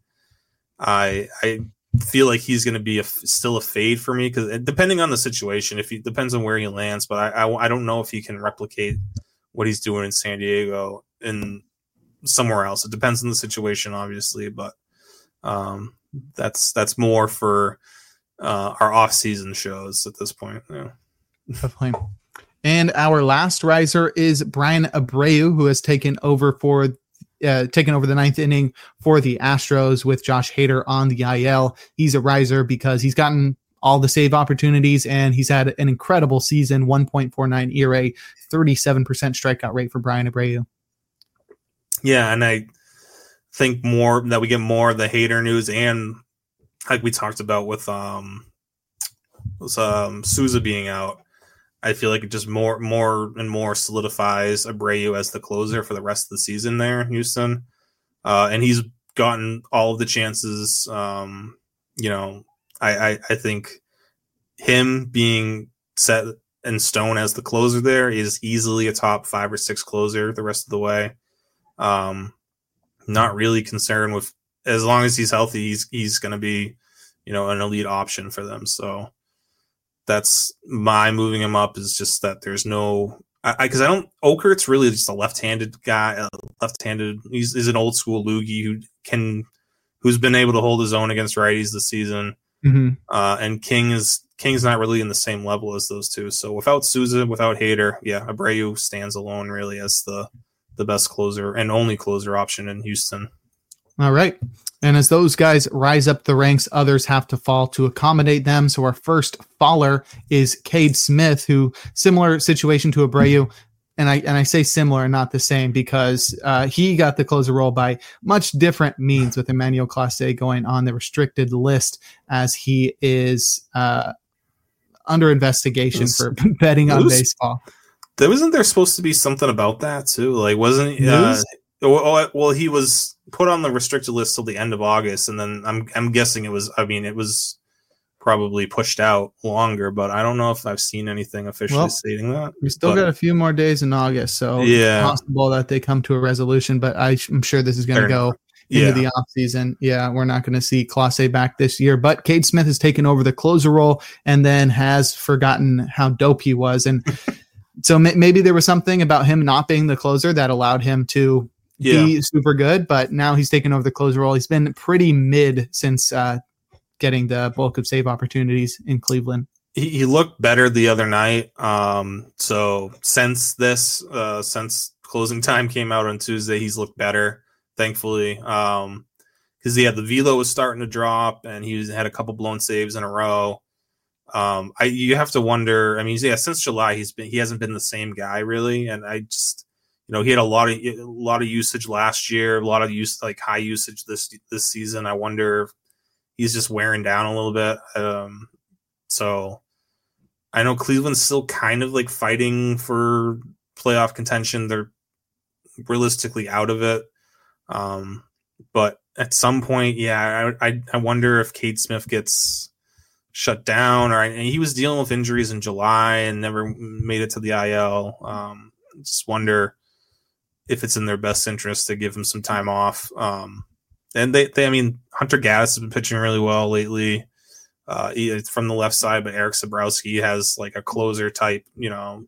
I, I feel like he's going to be a, still a fade for me because depending on the situation, if he depends on where he lands, but I, I, I don't know if he can replicate what he's doing in San Diego and somewhere else. It depends on the situation, obviously, but Um, that's that's more for uh, our off-season shows at this point. Yeah. Definitely. And our last riser is Bryan Abreu, who has taken over for uh, taken over the ninth inning for the Astros with Josh Hader on the I L. He's a riser because he's gotten all the save opportunities and he's had an incredible season. one point four nine E R A, thirty-seven percent strikeout rate for Bryan Abreu. Yeah, and I think more that we get more of the Hader news, and like we talked about with um, with, um Souza being out, I feel like it just more more and more solidifies Abreu as the closer for the rest of the season there in Houston. Uh, and he's gotten all of the chances. Um, you know, I, I I think him being set in stone as the closer there is easily a top five or six closer the rest of the way. Um, Not really concerned with as long as he's healthy, he's he's going to be, you know, an elite option for them. So that's my moving him up is just that there's no, I because I, I don't Okert's really just a left-handed guy, uh, left-handed. He's, he's an old school loogie who can, who's been able to hold his own against righties this season. Mm-hmm. Uh, and King is King's not really in the same level as those two. So without Souza, without Hader, yeah, Abreu stands alone really as the. the best closer and only closer option in Houston. All right. And as those guys rise up the ranks, others have to fall to accommodate them. So our first faller is Cade Smith, who similar situation to Abreu. And I, and I say similar and not the same because uh, he got the closer role by much different means with Emmanuel Clase going on the restricted list as he is uh, under investigation was, for betting on was, baseball. There wasn't there supposed to be something about that too? Like, wasn't uh, well, well, he was put on the restricted list till the end of August, and then I'm I'm guessing it was. I mean, it was probably pushed out longer, but I don't know if I've seen anything officially well, stating that. We still but, got a few more days in August, so yeah, it's possible that they come to a resolution. But I'm sure this is going to go into yeah. the off season. Yeah, we're not going to see Clase back this year, but Cade Smith has taken over the closer role and then has forgotten how dope he was and. So maybe there was something about him not being the closer that allowed him to yeah. be super good, but now he's taken over the closer role. He's been pretty mid since uh, getting the bulk of save opportunities in Cleveland. He, he looked better the other night. Um, so since this, uh, since closing time came out on Tuesday, he's looked better, thankfully. Um, because yeah, the velo was starting to drop, and he was, had a couple blown saves in a row. Um, I you have to wonder. I mean, yeah, since July he's been he hasn't been the same guy really, and I just you know he had a lot of a lot of usage last year, a lot of use like high usage this this season. I wonder if he's just wearing down a little bit. Um, so I know Cleveland's still kind of like fighting for playoff contention. They're realistically out of it, um, but at some point, yeah, I I, I wonder if Cade Smith gets shut down, or and he was dealing with injuries in July and never made it to the I L. Um, just wonder if it's in their best interest to give him some time off. Um, and they, they, I mean, Hunter Gaddis has been pitching really well lately. Uh, he, from the left side, but Eric Sabrowski has like a closer type, you know,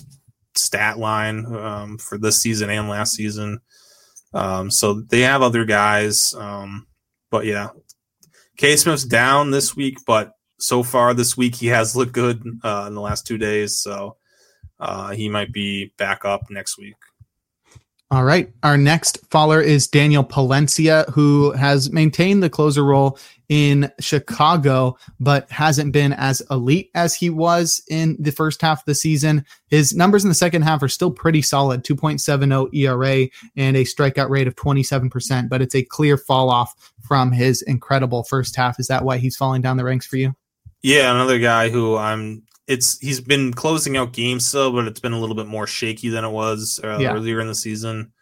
stat line um, for this season and last season. Um, so they have other guys, um, but yeah, Cade Smith's down this week, but so far this week he has looked good uh, in the last two days, so uh, he might be back up next week. All right. Our next faller is Daniel Palencia, who has maintained the closer role in Chicago, but hasn't been as elite as he was in the first half of the season. His numbers in the second half are still pretty solid, two point seven oh E R A and a strikeout rate of twenty-seven percent, but it's a clear fall off from his incredible first half. Is that why he's falling down the ranks for you? Yeah, another guy who I'm It's he's been closing out games still, but it's been a little bit more shaky than it was uh, yeah. earlier in the season.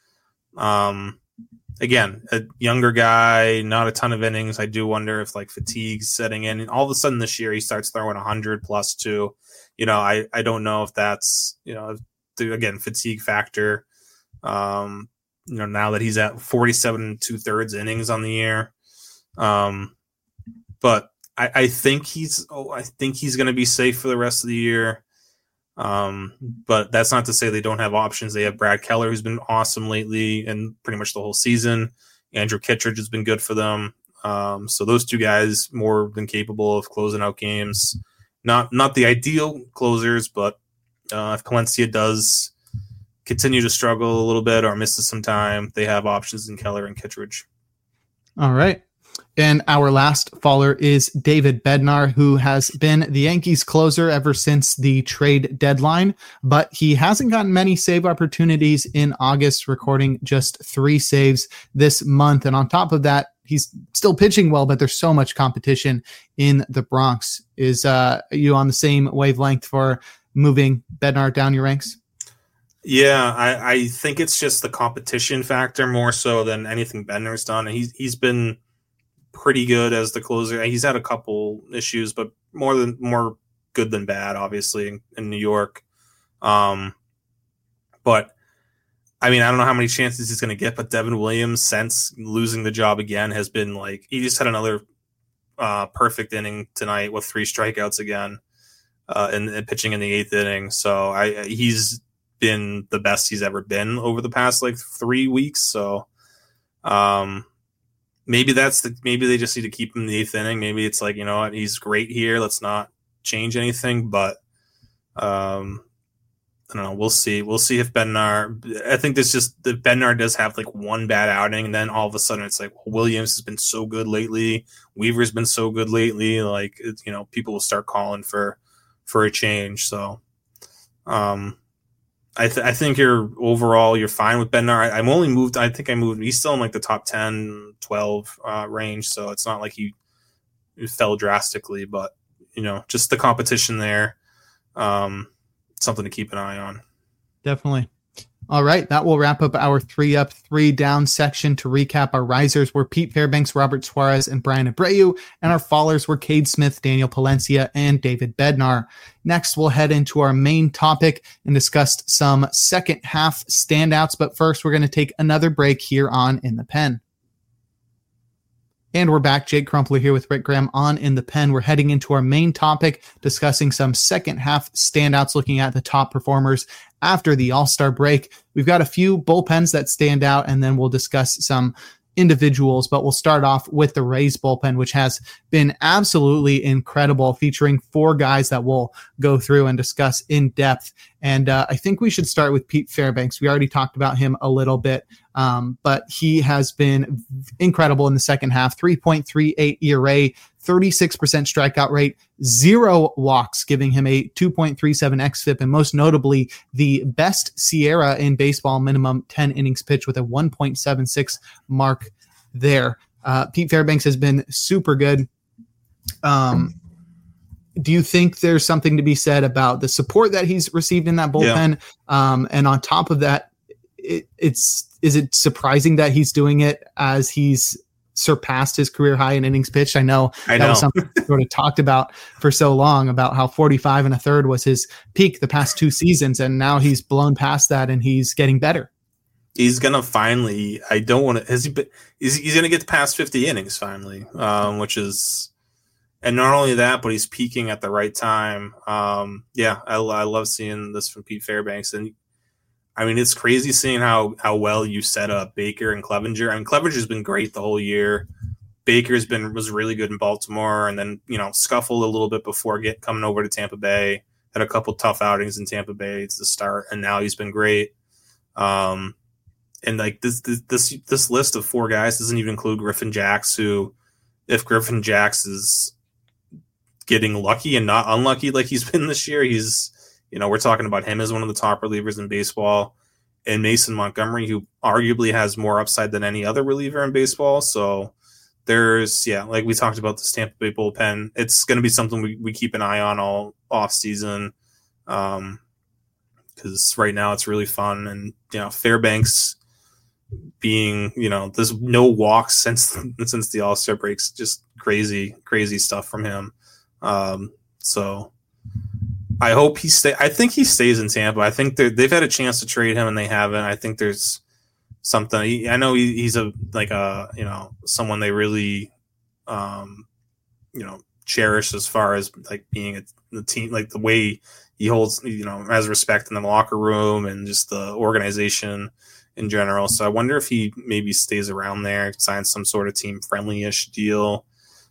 Um, again, a younger guy, not a ton of innings. I do wonder if like fatigue's setting in. And all of a sudden this year he starts throwing one hundred plus two. You know, I, I don't know if that's, you know, the, again, fatigue factor. Um, you know, now that he's at forty-seven and two thirds innings on the year. Um, but I, I think he's oh, I think he's going to be safe for the rest of the year. Um, but that's not to say they don't have options. They have Brad Keller, who's been awesome lately and pretty much the whole season. Andrew Kittredge has been good for them. Um, so those two guys more than capable of closing out games. Not not the ideal closers, but uh, if Palencia does continue to struggle a little bit or misses some time, they have options in Keller and Kittredge. All right. And our last faller is David Bednar, who has been the Yankees closer ever since the trade deadline, but he hasn't gotten many save opportunities in August, recording just three saves this month. And on top of that, he's still pitching well, but there's so much competition in the Bronx. Is uh, you on the same wavelength for moving Bednar down your ranks? Yeah, I, I think it's just the competition factor more so than anything Bednar's done. And he's he's been pretty good as the closer. He's had a couple issues, but more than more good than bad, obviously, in, in New York. Um, but I mean, I don't know how many chances he's going to get, but Devin Williams, since losing the job again, has been like, he just had another uh, perfect inning tonight with three strikeouts again, uh, and, and pitching in the eighth inning. So I, he's been the best he's ever been over the past like three weeks. So, um, Maybe that's the maybe they just need to keep him in the eighth inning. Maybe it's like, you know what, he's great here. Let's not change anything. But um, I don't know. We'll see. We'll see if Bednar. I think this just the Bednar does have like one bad outing, and then all of a sudden it's like, well, Williams has been so good lately. Weaver's been so good lately. Like it, you know, people will start calling for for a change. So, um. I, th- I think you're overall, you're fine with Bednar. I, I'm only moved. I think I moved. He's still in like the top ten, twelve uh, range. So it's not like he, he fell drastically, but you know, just the competition there. Um, something to keep an eye on. Definitely. All right. That will wrap up our three up, three down section. To recap, our risers were Pete Fairbanks, Robert Suarez, and Brian Abreu. And our fallers were Cade Smith, Daniel Palencia, and David Bednar. Next, we'll head into our main topic and discuss some second half standouts. But first, we're going to take another break here on In the Pen. And we're back. Jake Crumpler here with Rick Graham on In the Pen. We're heading into our main topic, discussing some second half standouts, looking at the top performers after the All-Star break. We've got a few bullpens that stand out, and then we'll discuss some individuals, but we'll start off with the Rays bullpen, which has been absolutely incredible, featuring four guys that we'll go through and discuss in depth. And uh, I think we should start with Pete Fairbanks. We already talked about him a little bit, um, but he has been incredible in the second half. three point three eight E R A, thirty-six percent strikeout rate, zero walks, giving him a two point three seven xFIP, and most notably, the best Sierra in baseball, minimum ten innings pitched with a one point seven six mark there. Uh, Pete Fairbanks has been super good. Um, do you think there's something to be said about the support that he's received in that bullpen? Yeah. Um, and on top of that, it, it's is it surprising that he's doing it as he's surpassed his career high in innings pitched? I know, I that know. was something we sort of talked about for so long, about how forty-five and a third was his peak the past two seasons, and now he's blown past that and he's getting better. He's gonna finally. I don't want to. Has he? Been, he's he's gonna get past fifty innings finally, um, which is, and not only that, but he's peaking at the right time. Um, yeah, I, I love seeing this from Pete Fairbanks, and I mean it's crazy seeing how how well you set up Baker and Clevenger. I mean Clevenger's been great the whole year. Baker's been was really good in Baltimore, and then you know scuffled a little bit before get coming over to Tampa Bay. Had a couple tough outings in Tampa Bay to start, and now he's been great. Um, and like this, this this this list of four guys doesn't even include Griffin Jax, who, if Griffin Jax is getting lucky and not unlucky like he's been this year, he's, you know, we're talking about him as one of the top relievers in baseball, and Mason Montgomery, who arguably has more upside than any other reliever in baseball. So there's, yeah, like we talked about the Tampa Bay bullpen, it's going to be something we, we keep an eye on all off season. Um, because right now it's really fun, and, you know, Fairbanks being, you know, there's no walks since since the All-Star breaks, just crazy, crazy stuff from him. Um, so I hope he stay. I think he stays in Tampa. I think they've had a chance to trade him and they haven't. I think there's something. He, I know he, he's a like a you know someone they really, um, you know, cherish as far as like being a, the team, like the way he holds, you know, has respect in the locker room and just the organization in general. So I wonder if he maybe stays around there, signs some sort of team friendly-ish deal.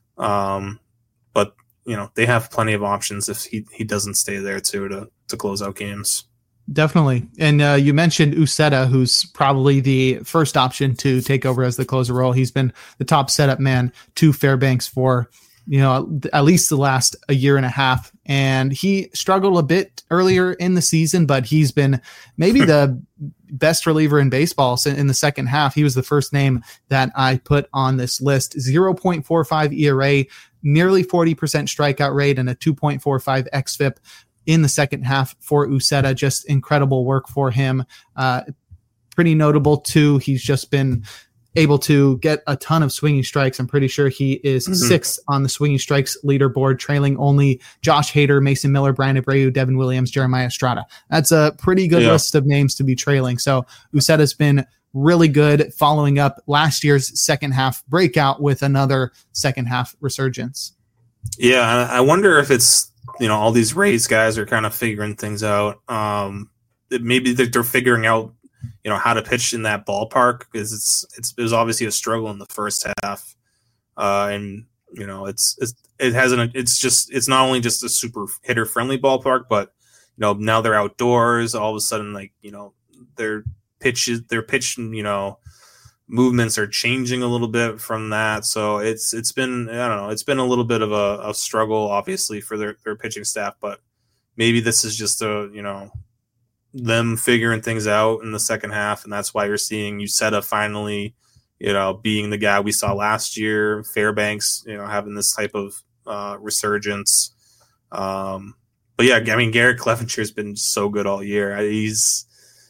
Um, but you know, they have plenty of options if he, he doesn't stay there too to to close out games. Definitely. And uh, you mentioned Uceta, who's probably the first option to take over as the closer role. He's been the top setup man to Fairbanks for, you know, at least the last a year and a half. And he struggled a bit earlier in the season, but he's been maybe the best reliever in baseball in the second half. He was the first name that I put on this list. zero point four five E R A, nearly forty percent strikeout rate, and a two point four five X F I P in the second half for Uceta. Just incredible work for him. Uh, pretty notable too. He's just been able to get a ton of swinging strikes. I'm pretty sure he is mm-hmm. sixth on the swinging strikes leaderboard, trailing only Josh Hader, Mason Miller, Brian Abreu, Devin Williams, Jeremiah Estrada. That's a pretty good yeah. list of names to be trailing. So Uceta's been really good, following up last year's second half breakout with another second half resurgence. Yeah, I wonder if it's, you know, all these Rays guys are kind of figuring things out. Um, maybe they're figuring out, you know, how to pitch in that ballpark, because it's, it's, it was obviously a struggle in the first half. Uh, and, you know, it's, it's, it hasn't, it's just, it's not only just a super hitter friendly ballpark, but, you know, now they're outdoors, all of a sudden, like, you know, their pitches, their pitch, you know, movements are changing a little bit from that. So it's, it's been, I don't know, it's been a little bit of a, a struggle, obviously, for their, their pitching staff, but maybe this is just a, you know, them figuring things out in the second half, and that's why you're seeing Uceta finally, you know, being the guy we saw last year. Fairbanks, you know, having this type of uh, resurgence. Um, but yeah, I mean, Garrett Clevenger has been so good all year. He's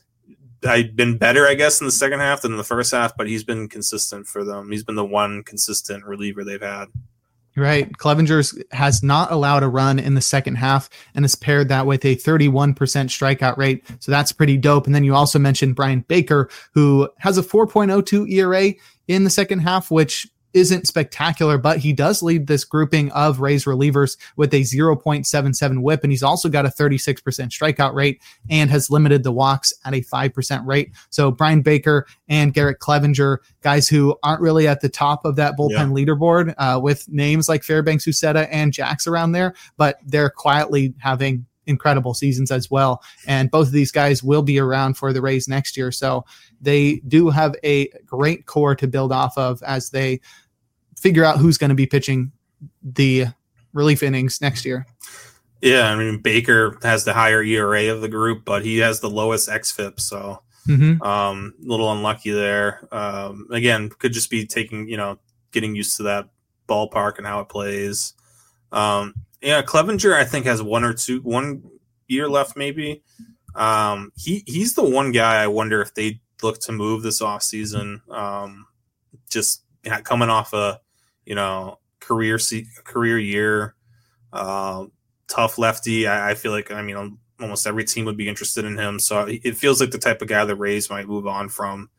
I've been better, I guess, in the second half than in the first half, but he's been consistent for them. He's been the one consistent reliever they've had. Right. Clevenger has not allowed a run in the second half and is paired that with a thirty-one percent strikeout rate. So that's pretty dope. And then you also mentioned Brian Baker, who has a four point oh two E R A in the second half, which isn't spectacular, but he does lead this grouping of Rays relievers with a zero point seven seven whip. And he's also got a thirty-six percent strikeout rate and has limited the walks at a five percent rate. So Brian Baker and Garrett Clevenger, guys who aren't really at the top of that bullpen yeah. leaderboard uh, with names like Fairbanks, Uceta, and Jax around there, but they're quietly having incredible seasons as well. And both of these guys will be around for the Rays next year. So they do have a great core to build off of as they figure out who's going to be pitching the relief innings next year. Yeah, I mean, Baker has the higher E R A of the group, but he has the lowest X F I P, so mm-hmm. um, a little unlucky there. Um, again, could just be taking, you know, getting used to that ballpark and how it plays. Um, yeah, Clevenger, I think, has one or two, one year left maybe. Um, he he's the one guy I wonder if they look to move this offseason. Um, just yeah, coming off a, you know, career career year, uh, tough lefty. I, I feel like, I mean, almost every team would be interested in him. So it feels like the type of guy the Rays might move on from.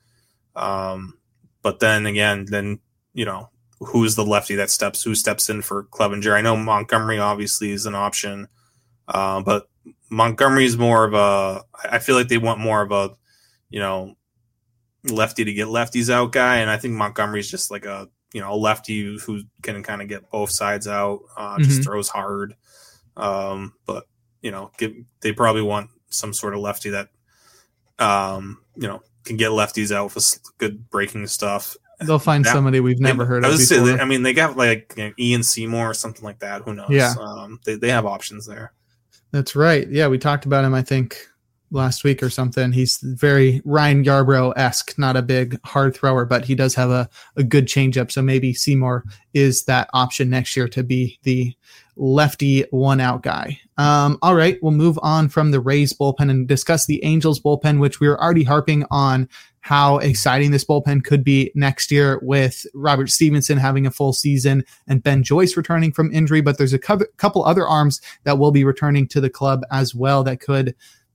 Um, but then again, then, you know, who's the lefty that steps, who steps in for Clevenger? I know Montgomery obviously is an option, uh, but Montgomery is more of a, I feel like they want more of a, you know, lefty to get lefties out guy. And I think Montgomery's just like a, you know, a lefty who can kind of get both sides out, uh, mm-hmm. just throws hard. Um, but, you know, give, they probably want some sort of lefty that, um, you know, can get lefties out with good breaking stuff. They'll find that, somebody we've never they, heard I of before. Say, I mean, they got like you know, Ian Seymour or something like that. Who knows? Yeah. Um, they, they have options there. That's right. Yeah, we talked about him, I think, last week or something. He's very Ryan Yarbrough-esque, not a big hard thrower, but he does have a, a good changeup. So maybe Seymour is that option next year to be the lefty one-out guy. Um, all right, we'll move on from the Rays bullpen and discuss the Angels bullpen, which we were already harping on how exciting this bullpen could be next year with Robert Stevenson having a full season and Ben Joyce returning from injury. But there's a co- couple other arms that will be returning to the club as well that could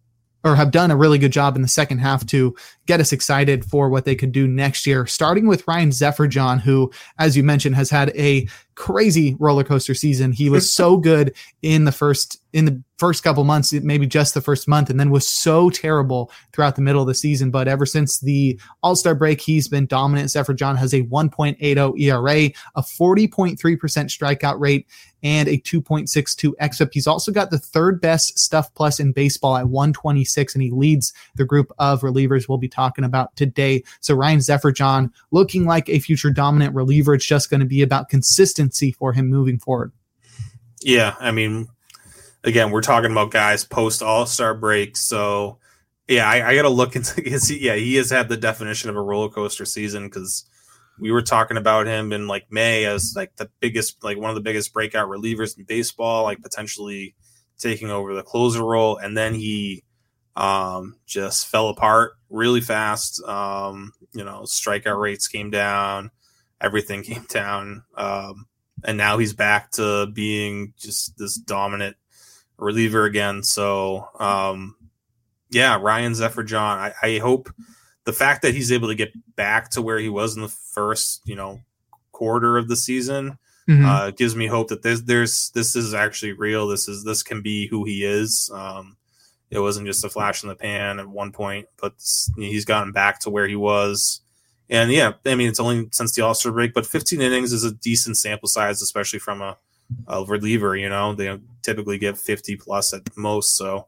or have done a really good job in the second half to get us excited for what they could do next year, starting with Ryan Zephyr-John, who, as you mentioned, has had a crazy roller coaster season. He was so good in the first in the first couple months, maybe just the first month, and then was so terrible throughout the middle of the season. But ever since the All-Star break, he's been dominant. Zephyr-John has a one point eight oh E R A, a forty point three percent strikeout rate, and a two point six two X F I P. He's also got the third best Stuff Plus in baseball at one twenty-six, and he leads the group of relievers we'll be talking about today. So Ryan Zephyr-John looking like a future dominant reliever. It's just going to be about consistency for him moving forward. Yeah, I mean, again, we're talking about guys post All-Star break, so yeah, I, I got to look into because he, yeah, he has had the definition of a roller coaster season because we were talking about him in like May as like the biggest, like one of the biggest breakout relievers in baseball, like potentially taking over the closer role, and then he um, just fell apart really fast. Um, you know, strikeout rates came down, everything came down, um, and now he's back to being just this dominant reliever again. So, um, yeah, Ryan Zephyr-John, I, I hope the fact that he's able to get back to where he was in the first, you know, quarter of the season mm-hmm. uh, gives me hope that there's, there's, this is actually real. This is, this can be who he is. Um, it wasn't just a flash in the pan at one point, but this, he's gotten back to where he was. And yeah, I mean, it's only since the All-Star break, but fifteen innings is a decent sample size, especially from a, a reliever. You know, they typically get fifty plus at most. So,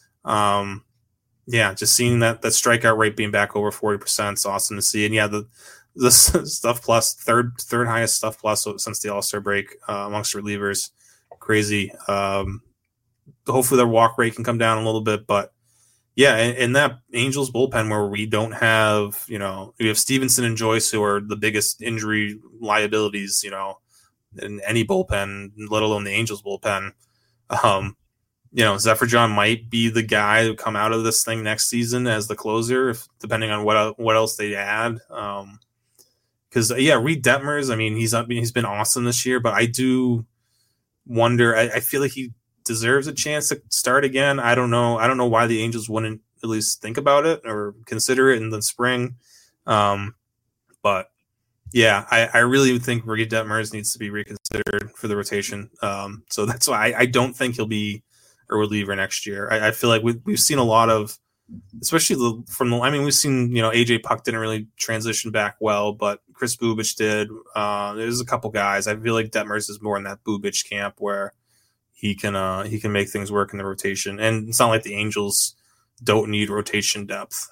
um, yeah, just seeing that that strikeout rate being back over forty percent is awesome to see. And yeah, the the Stuff Plus third third highest Stuff Plus since the All-Star break uh, amongst relievers, crazy. Um, hopefully their walk rate can come down a little bit, but yeah, in, in that Angels bullpen where we don't have, you know, we have Stevenson and Joyce who are the biggest injury liabilities, you know, in any bullpen, let alone the Angels bullpen. Um, you know, Zephyr-John might be the guy who come out of this thing next season as the closer, if, depending on what what else they add. Um, because yeah, Reed Detmers, I mean, he's up, he's been awesome this year, but I do wonder. I, I feel like he deserves a chance to start again. I don't know. I don't know why the Angels wouldn't at least think about it or consider it in the spring. Um, but yeah, I, I really think Reed Detmers needs to be reconsidered for the rotation. Um, so that's why I, I don't think he'll be a reliever next year. I, I feel like we, we've seen a lot of, especially the, from the, I mean, we've seen, you know, A J Puck didn't really transition back well, but Chris Bubich did. Uh, there's a couple guys. I feel like Detmers is more in that Bubich camp where he can, uh, he can make things work in the rotation. And it's not like the Angels don't need rotation depth.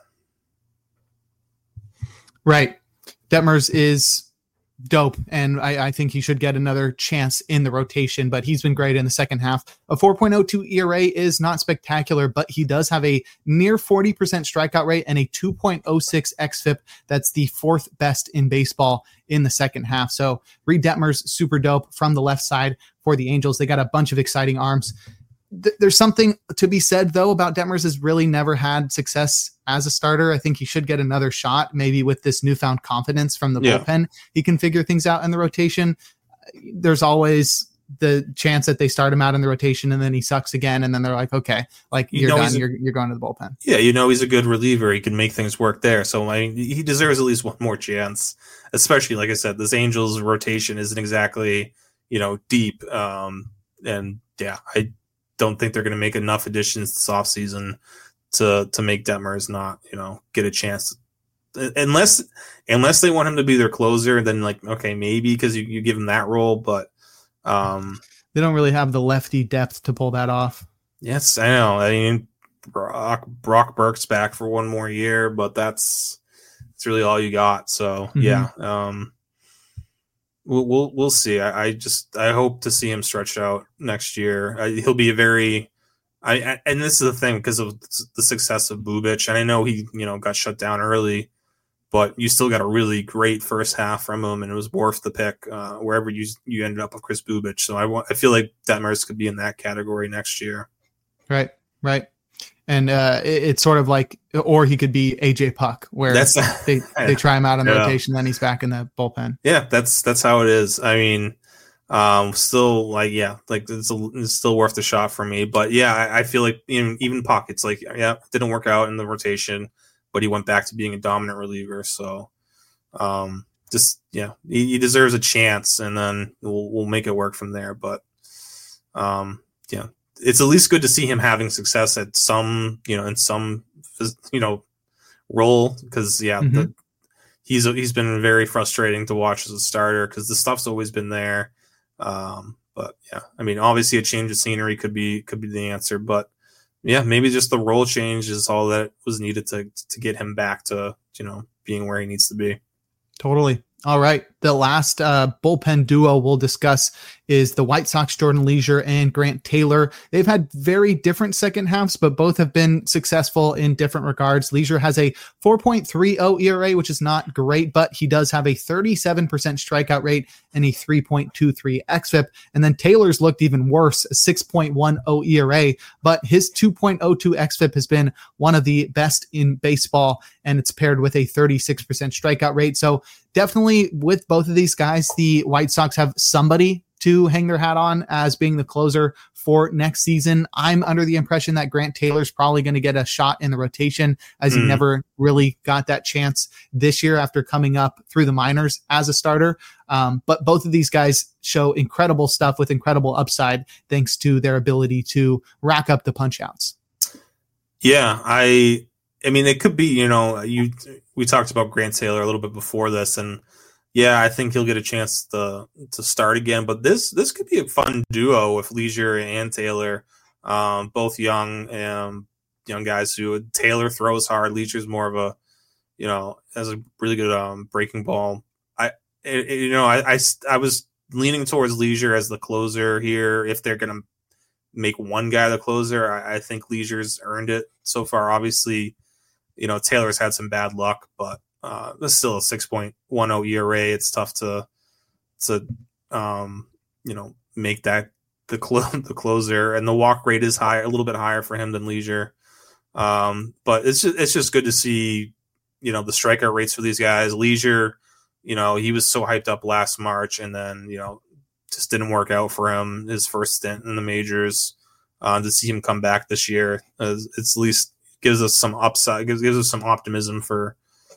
Right. Detmers is dope, and I, I think he should get another chance in the rotation, but he's been great in the second half. A four point oh two E R A is not spectacular, but he does have a near forty percent strikeout rate and a two point oh six X F I P. That's the fourth best in baseball in the second half. So Reed Detmers, super dope from the left side for the Angels. They got a bunch of exciting arms. Th- there's something to be said, though, about Detmers has really never had success as a starter. I think he should get another shot, maybe with this newfound confidence from the yeah. bullpen. He can figure things out in the rotation. There's always the chance that they start him out in the rotation and then he sucks again. And then they're like, okay, like you you're done. A, you're, you're going to the bullpen. Yeah. You know, he's a good reliever. He can make things work there. So I mean, he deserves at least one more chance, especially, like I said, this Angels rotation isn't exactly, you know, deep. Um, and yeah, I don't think they're going to make enough additions this offseason to to make Detmers not, you know, get a chance. Unless unless they want him to be their closer, then like, okay, maybe because you, you give him that role, but um, they don't really have the lefty depth to pull that off. Yes, I know. I mean, Brock Brock Burke's back for one more year, but that's that's really all you got. So mm-hmm. yeah, um, we'll we'll we'll see. I, I just I hope to see him stretched out next year. I, he'll be a very I, I and this is the thing because of the success of Bubic, and I know he you know got shut down early, but you still got a really great first half from him, and it was worth the pick uh, wherever you you ended up with Chris Bubic. So I want I feel like Detmers could be in that category next year. Right, right. And uh, it, it's sort of like, or he could be A J Puck, where that's, they, they try him out on the yeah. rotation, then he's back in the bullpen. Yeah, that's that's how it is. I mean, um, still like yeah, like it's, a, it's still worth the shot for me. But yeah, I, I feel like even even Puck, it's like yeah, it didn't work out in the rotation, but he went back to being a dominant reliever. So, um, just yeah, he, he deserves a chance, and then we'll we'll make it work from there. But, um, yeah. It's at least good to see him having success at some, you know, in some, you know, role because yeah, mm-hmm. the, he's he's been very frustrating to watch as a starter because the stuff's always been there. Um, but yeah, I mean, obviously a change of scenery could be could be the answer, but yeah, maybe just the role change is all that was needed to to get him back to you know being where he needs to be. Totally. All right. The last uh, bullpen duo we'll discuss is the White Sox, Jordan Leisure and Grant Taylor. They've had very different second halves, but both have been successful in different regards. Leisure has a four point three oh E R A, which is not great, but he does have a thirty-seven percent strikeout rate and a three point two three X F I P. And then Taylor's looked even worse, a six point one oh E R A, but his two point oh two X F I P has been one of the best in baseball, and it's paired with a thirty-six percent strikeout rate. So definitely with both of these guys, the White Sox have somebody to hang their hat on as being the closer for next season. I'm under the impression that Grant Taylor's probably going to get a shot in the rotation as mm. he never really got that chance this year after coming up through the minors as a starter. Um, but both of these guys show incredible stuff with incredible upside thanks to their ability to rack up the punch outs. Yeah, I I mean, it could be, you know, you we talked about Grant Taylor a little bit before this, and yeah, I think he'll get a chance to to start again. But this this could be a fun duo with Leisure and Taylor, um, both young um, young guys who Taylor throws hard. Leisure's more of a, you know, has a really good um, breaking ball. I it, it, you know I, I I was leaning towards Leisure as the closer here. If they're gonna make one guy the closer, I, I think Leisure's earned it so far. Obviously, you know, Taylor's had some bad luck, but uh, that's still a six point one oh E R A. It's tough to, to, um, you know, make that the clo- the closer, and the walk rate is higher, a little bit higher for him than Leisure. Um, but it's just, it's just good to see, you know, the strikeout rates for these guys. Leisure, you know, he was so hyped up last March, and then, you know, just didn't work out for him his first stint in the majors. Uh, to see him come back this year, uh, it's at least gives us some upside, gives, gives us some optimism for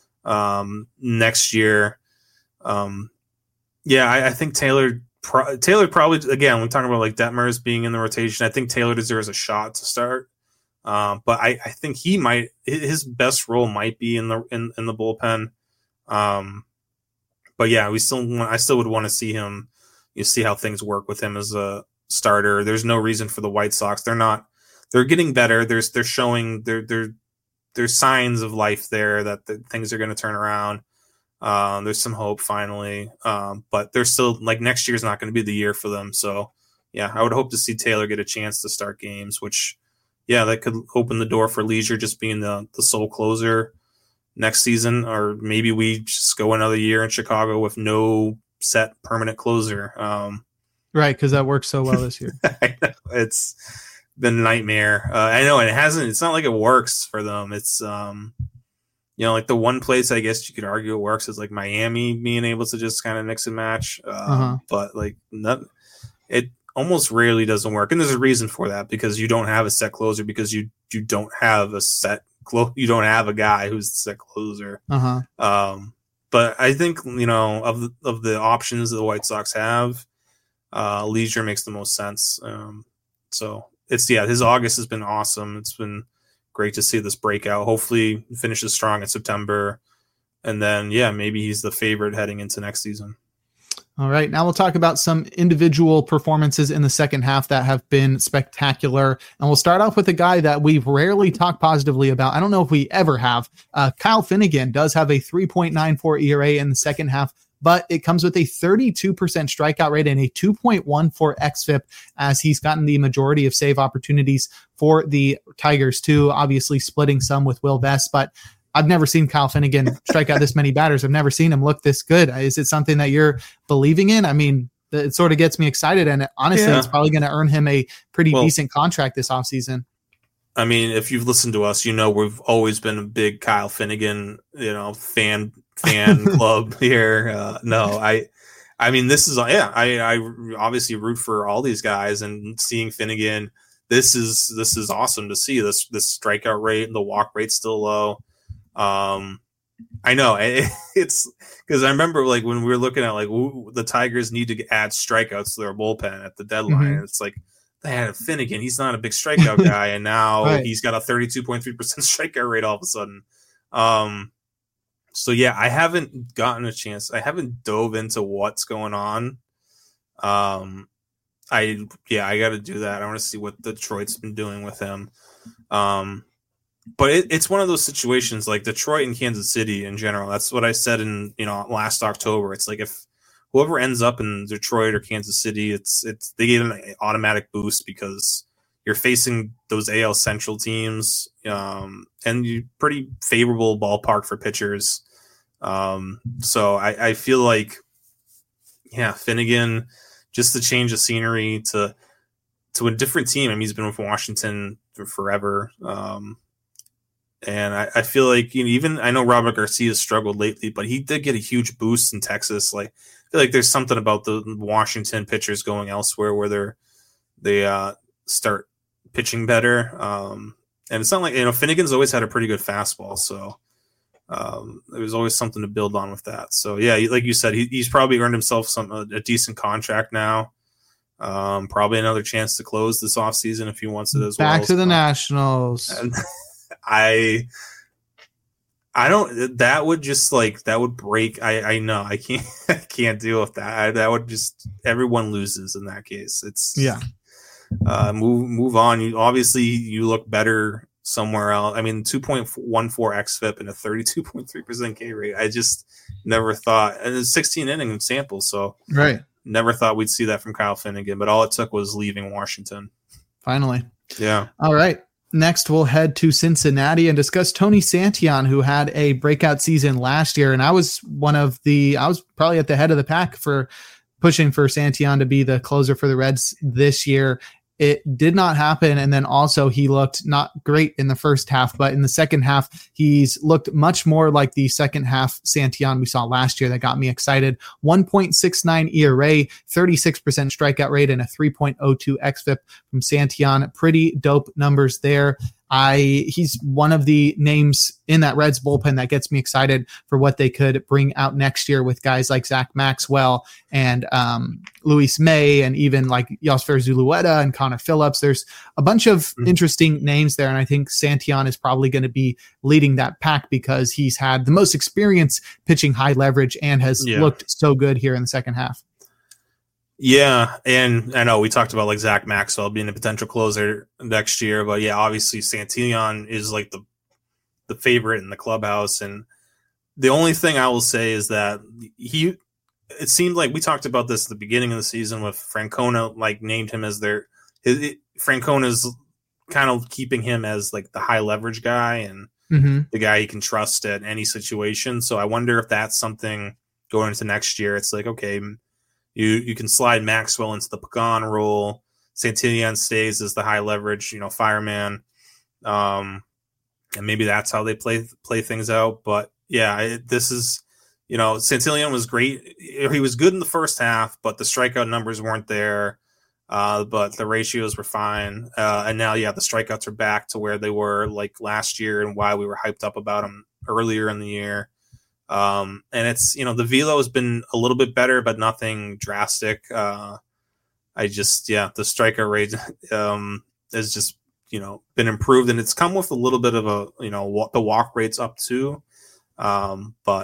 um, next year. Um, yeah, I, I think Taylor pro- Taylor probably, again, when talking about like Detmers being in the rotation, I think Taylor deserves a shot to start. Um, but I, I think he might, his best role might be in the in, in the bullpen. Um, but yeah, we still want, I still would want to see him. You see how things work with him as a starter. There's no reason for the White Sox. They're not. They're getting better. There's they're showing there there there's signs of life there that the, things are going to turn around. Um, there's some hope finally, um, but they're still like next year's not going to be the year for them. So yeah, I would hope to see Taylor get a chance to start games, which yeah, that could open the door for Leisure just being the the sole closer next season, or maybe we just go another year in Chicago with no set permanent closer. Um, right, because that worked so well this year. I know, it's been a nightmare. Uh, I know, and it hasn't. It's not like it works for them. It's um, you know, like the one place I guess you could argue it works is like Miami being able to just kind of mix and match. Uh, uh-huh. But like, not, it almost rarely doesn't work, and there's a reason for that because you don't have a set closer because you you don't have a set clo- you don't have a guy who's the set closer. Uh-huh. Um. But I think, you know, of the, of the options that the White Sox have, uh, Leisure makes the most sense. Um, so it's, yeah, his August has been awesome. It's been great to see this breakout. Hopefully he finishes strong in September. And then, yeah, maybe he's the favorite heading into next season. All right, now we'll talk about some individual performances in the second half that have been spectacular. And we'll start off with a guy that we've rarely talked positively about. I don't know if we ever have. Uh, Kyle Finnegan does have a three point nine four E R A in the second half, but it comes with a thirty-two percent strikeout rate and a two point one four X F I P as he's gotten the majority of save opportunities for the Tigers too, obviously splitting some with Will Vest, but I've never seen Kyle Finnegan strike out this many batters. I've never seen him look this good. Is it something that you're believing in? I mean, it sort of gets me excited, and honestly, yeah. it's probably going to earn him a pretty well, decent contract this offseason. I mean, if you've listened to us, you know we've always been a big Kyle Finnegan, you know, fan fan club here. Uh, no, I, I mean, this is yeah. I, I obviously root for all these guys, and seeing Finnegan, this is this is awesome to see. This this strikeout rate and the walk rate's still low. Um, I know it, it's because I remember like when we were looking at like ooh, the Tigers need to add strikeouts to their bullpen at the deadline. Mm-hmm. It's like they had Finnegan. He's not a big strikeout guy, and now right. he's got a thirty-two point three percent strikeout rate all of a sudden. Um, so yeah, I haven't gotten a chance. I haven't dove into what's going on. Um, I yeah, I got to do that. I want to see what Detroit's been doing with him. Um. But it, it's one of those situations like Detroit and Kansas City in general. That's what I said in, you know, last October. It's like if whoever ends up in Detroit or Kansas City, it's it's they get an automatic boost because you're facing those A L Central teams, um, and you pretty favorable ballpark for pitchers. Um, so I, I feel like, yeah, Finnegan, just to change the scenery to to a different team. I mean, he's been with Washington for forever. Um, And I, I feel like, you know, even I know Robert Garcia struggled lately, but he did get a huge boost in Texas. Like, I feel like there's something about the Washington pitchers going elsewhere where they're they uh, start pitching better. Um, and it's not like, you know, Finnegan's always had a pretty good fastball, so um, there's always something to build on with that. So yeah, like you said, he, he's probably earned himself some a, a decent contract now. Um, probably another chance to close this offseason if he wants it as Back well. Back to the Nationals. And, I I don't that would just like that would break I, I know I can't I can't deal with that. I, that would just everyone loses in that case. It's yeah. Uh move move on. You obviously you look better somewhere else. I mean two point one four X F I P and a thirty-two point three percent K rate. I just never thought, and it's sixteen inning sample, so right. Never thought we'd see that from Kyle Finnegan, but all it took was leaving Washington. Finally. Yeah. All right. Next, we'll head to Cincinnati and discuss Tony Santillan, who had a breakout season last year. And I was one of the, I was probably at the head of the pack for pushing for Santillan to be the closer for the Reds this year. It did not happen. And then also he looked not great in the first half, but in the second half, he's looked much more like the second half Santillan we saw last year. That got me excited. one point six nine E R A, thirty-six percent strikeout rate, and a three point oh two X F I P from Santillan. Pretty dope numbers there. I he's one of the names in that Reds bullpen that gets me excited for what they could bring out next year with guys like Zach Maxwell and um, Luis May, and even like Yosfer Zulueta and Connor Phillips. There's a bunch of mm-hmm. interesting names there, and I think Santillan is probably going to be leading that pack because he's had the most experience pitching high leverage and has yeah. looked so good here in the second half. Yeah, and I know we talked about like Zach Maxwell being a potential closer next year, but yeah, obviously Santillan is like the the favorite in the clubhouse. And the only thing I will say is that he, it seemed like we talked about this at the beginning of the season with Francona, like named him as their, his, Francona's kind of keeping him as like the high leverage guy and mm-hmm. the guy you can trust at any situation. So I wonder if that's something going into next year. It's like, okay, You you can slide Maxwell into the Pagan role. Santillan stays as the high leverage, you know, fireman, um, and maybe that's how they play play things out. But yeah, it, this is, you know, Santillan was great. He was good in the first half, but the strikeout numbers weren't there. Uh, but the ratios were fine, uh, and now yeah, the strikeouts are back to where they were like last year, and why we were hyped up about them earlier in the year. Um, and it's, you know, the velo has been a little bit better, but nothing drastic. Uh, I just, yeah, the strikeout rate, um, has just, you know, been improved, and it's come with a little bit of a, you know, the walk rates up too. Um, but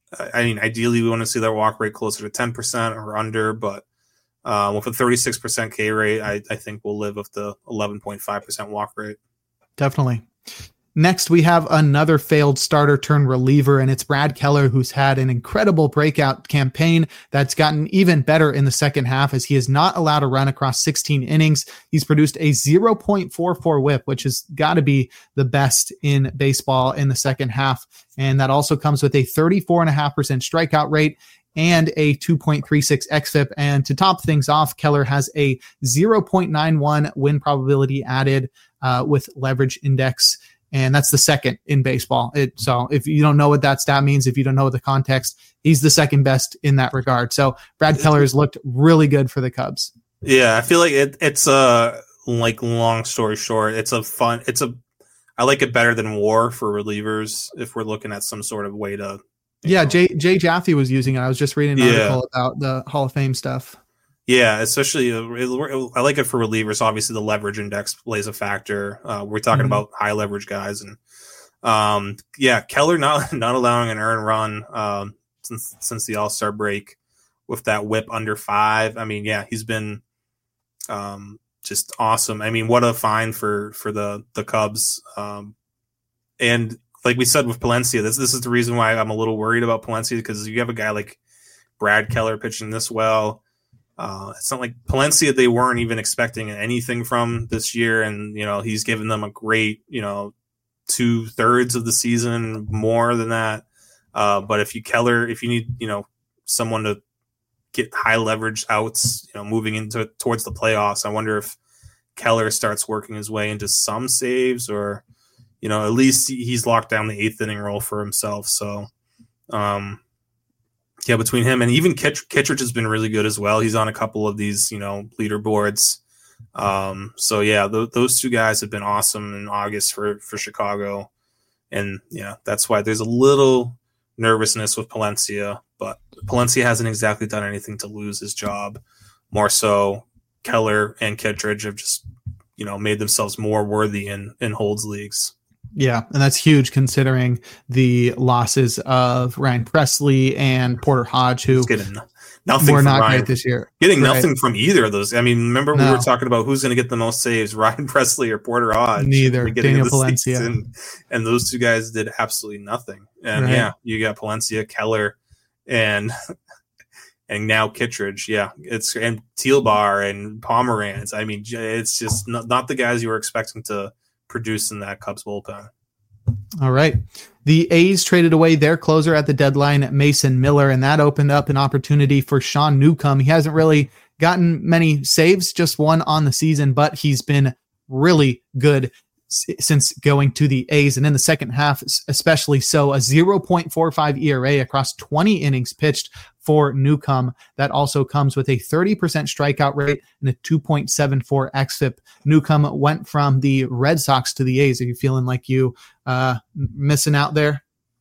I mean, ideally we want to see their walk rate closer to ten percent or under, but uh, with a thirty-six percent K rate, I, I think we'll live with the eleven point five percent walk rate. Definitely. Next, we have another failed starter turned reliever, and it's Brad Keller, who's had an incredible breakout campaign that's gotten even better in the second half as he is not allowed to run across sixteen innings. He's produced a zero point four four whip, which has got to be the best in baseball in the second half. And that also comes with a thirty-four point five percent strikeout rate and a two point three six X F I P. And to top things off, Keller has a zero point nine one win probability added uh, with leverage index. And that's the second in baseball. It, so if you don't know what that stat means, if you don't know the context, he's the second best in that regard. So Brad Keller has looked really good for the Cubs. Yeah, I feel like it, it's a, like, long story short, it's a fun, it's a, I like it better than WAR for relievers if we're looking at some sort of way to. Yeah, know. Jay, Jay Jaffe was using it. I was just reading an yeah. article about the Hall of Fame stuff. Yeah, especially uh, it, I like it for relievers. Obviously, the leverage index plays a factor. Uh, we're talking mm-hmm. about high leverage guys, and um, yeah, Keller not not allowing an earned run um, since since the All Star break with that whip under five. I mean, yeah, he's been um, just awesome. I mean, what a find for for the the Cubs. Um, and like we said with Palencia, this this is the reason why I'm a little worried about Palencia, because you have a guy like Brad Keller pitching this well. Uh, it's not like Palencia they weren't even expecting anything from this year, and you know he's given them a great you know two thirds of the season, more than that. Uh, but if you Keller, if you need you know someone to get high leverage outs, you know moving into towards the playoffs, I wonder if Keller starts working his way into some saves, or you know at least he's locked down the eighth inning role for himself. So. Um, Yeah, between him and even Kitt- Kittredge has been really good as well. He's on a couple of these, you know, leaderboards. Um, so yeah, th- those two guys have been awesome in August for, for Chicago. And yeah, that's why there's a little nervousness with Palencia, but Palencia hasn't exactly done anything to lose his job. More so, Keller and Kittredge have just, you know, made themselves more worthy in, in holds leagues. Yeah, and that's huge considering the losses of Ryan Presley and Porter Hodge, who getting nothing were from not Ryan. great this year. Getting right. nothing from either of those. I mean, remember no. we were talking about who's going to get the most saves, Ryan Presley or Porter Hodge? Neither. Daniel Palencia. Season, and those two guys did absolutely nothing. And right. yeah, you got Palencia, Keller, and and now Kittredge. Yeah, it's and Tealbar and Pomeranz. I mean, it's just not, not the guys you were expecting to produce in that Cubs bullpen. All right. The A's traded away their closer at the deadline, Mason Miller, and that opened up an opportunity for Sean Newcomb. He hasn't really gotten many saves, just one on the season, but he's been really good since going to the A's, and in the second half especially so, a zero point four five E R A across twenty innings pitched for Newcomb. That also comes with a thirty percent strikeout rate and a two point seven four X F I P. Newcomb went from the Red Sox to the A's. Are you feeling like you uh, missing out there?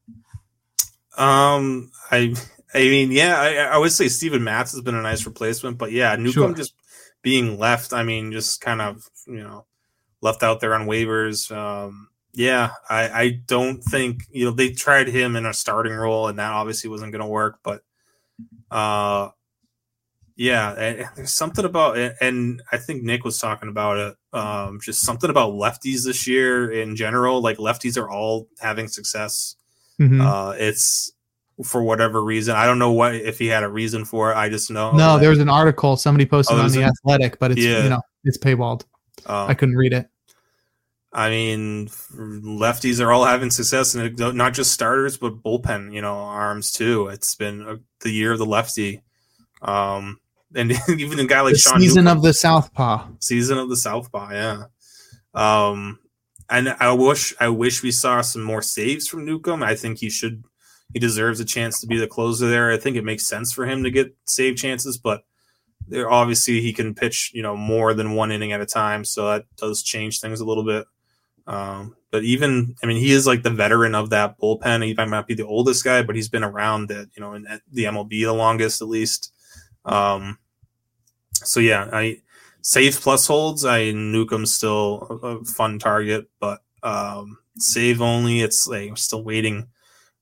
Um, I I mean, yeah, I, I would say Steven Matz has been a nice replacement, but yeah, Newcomb sure. just being left, I mean, just kind of, you know, left out there on waivers. Um, yeah, I, I don't think, you know, they tried him in a starting role and that obviously wasn't going to work, but uh, yeah, there's something about it. And I think Nick was talking about it. Um, just something about lefties this year in general, like lefties are all having success. Mm-hmm. Uh, it's for whatever reason. I don't know what, if he had a reason for it. I just know. No, that, there was an article somebody posted oh, on the a, Athletic, but it's, yeah. you know, it's paywalled. Um, I couldn't read it. I mean, lefties are all having success, and not just starters, but bullpen, you know, arms too. It's been a, the year of the lefty, um, and even a guy like the Sean season Newcomb, of the Southpaw, season of the Southpaw, yeah. Um, and I wish, I wish we saw some more saves from Newcomb. I think he should, he deserves a chance to be the closer there. I think it makes sense for him to get save chances, but. There obviously he can pitch, you know, more than one inning at a time, so that does change things a little bit. Um, but even, I mean, he is like the veteran of that bullpen. He might not be the oldest guy, but he's been around that, you know, in the M L B the longest, at least. Um, so yeah, I save plus holds. I Newcomb's still a, a fun target, but um, save only. It's like I'm still waiting,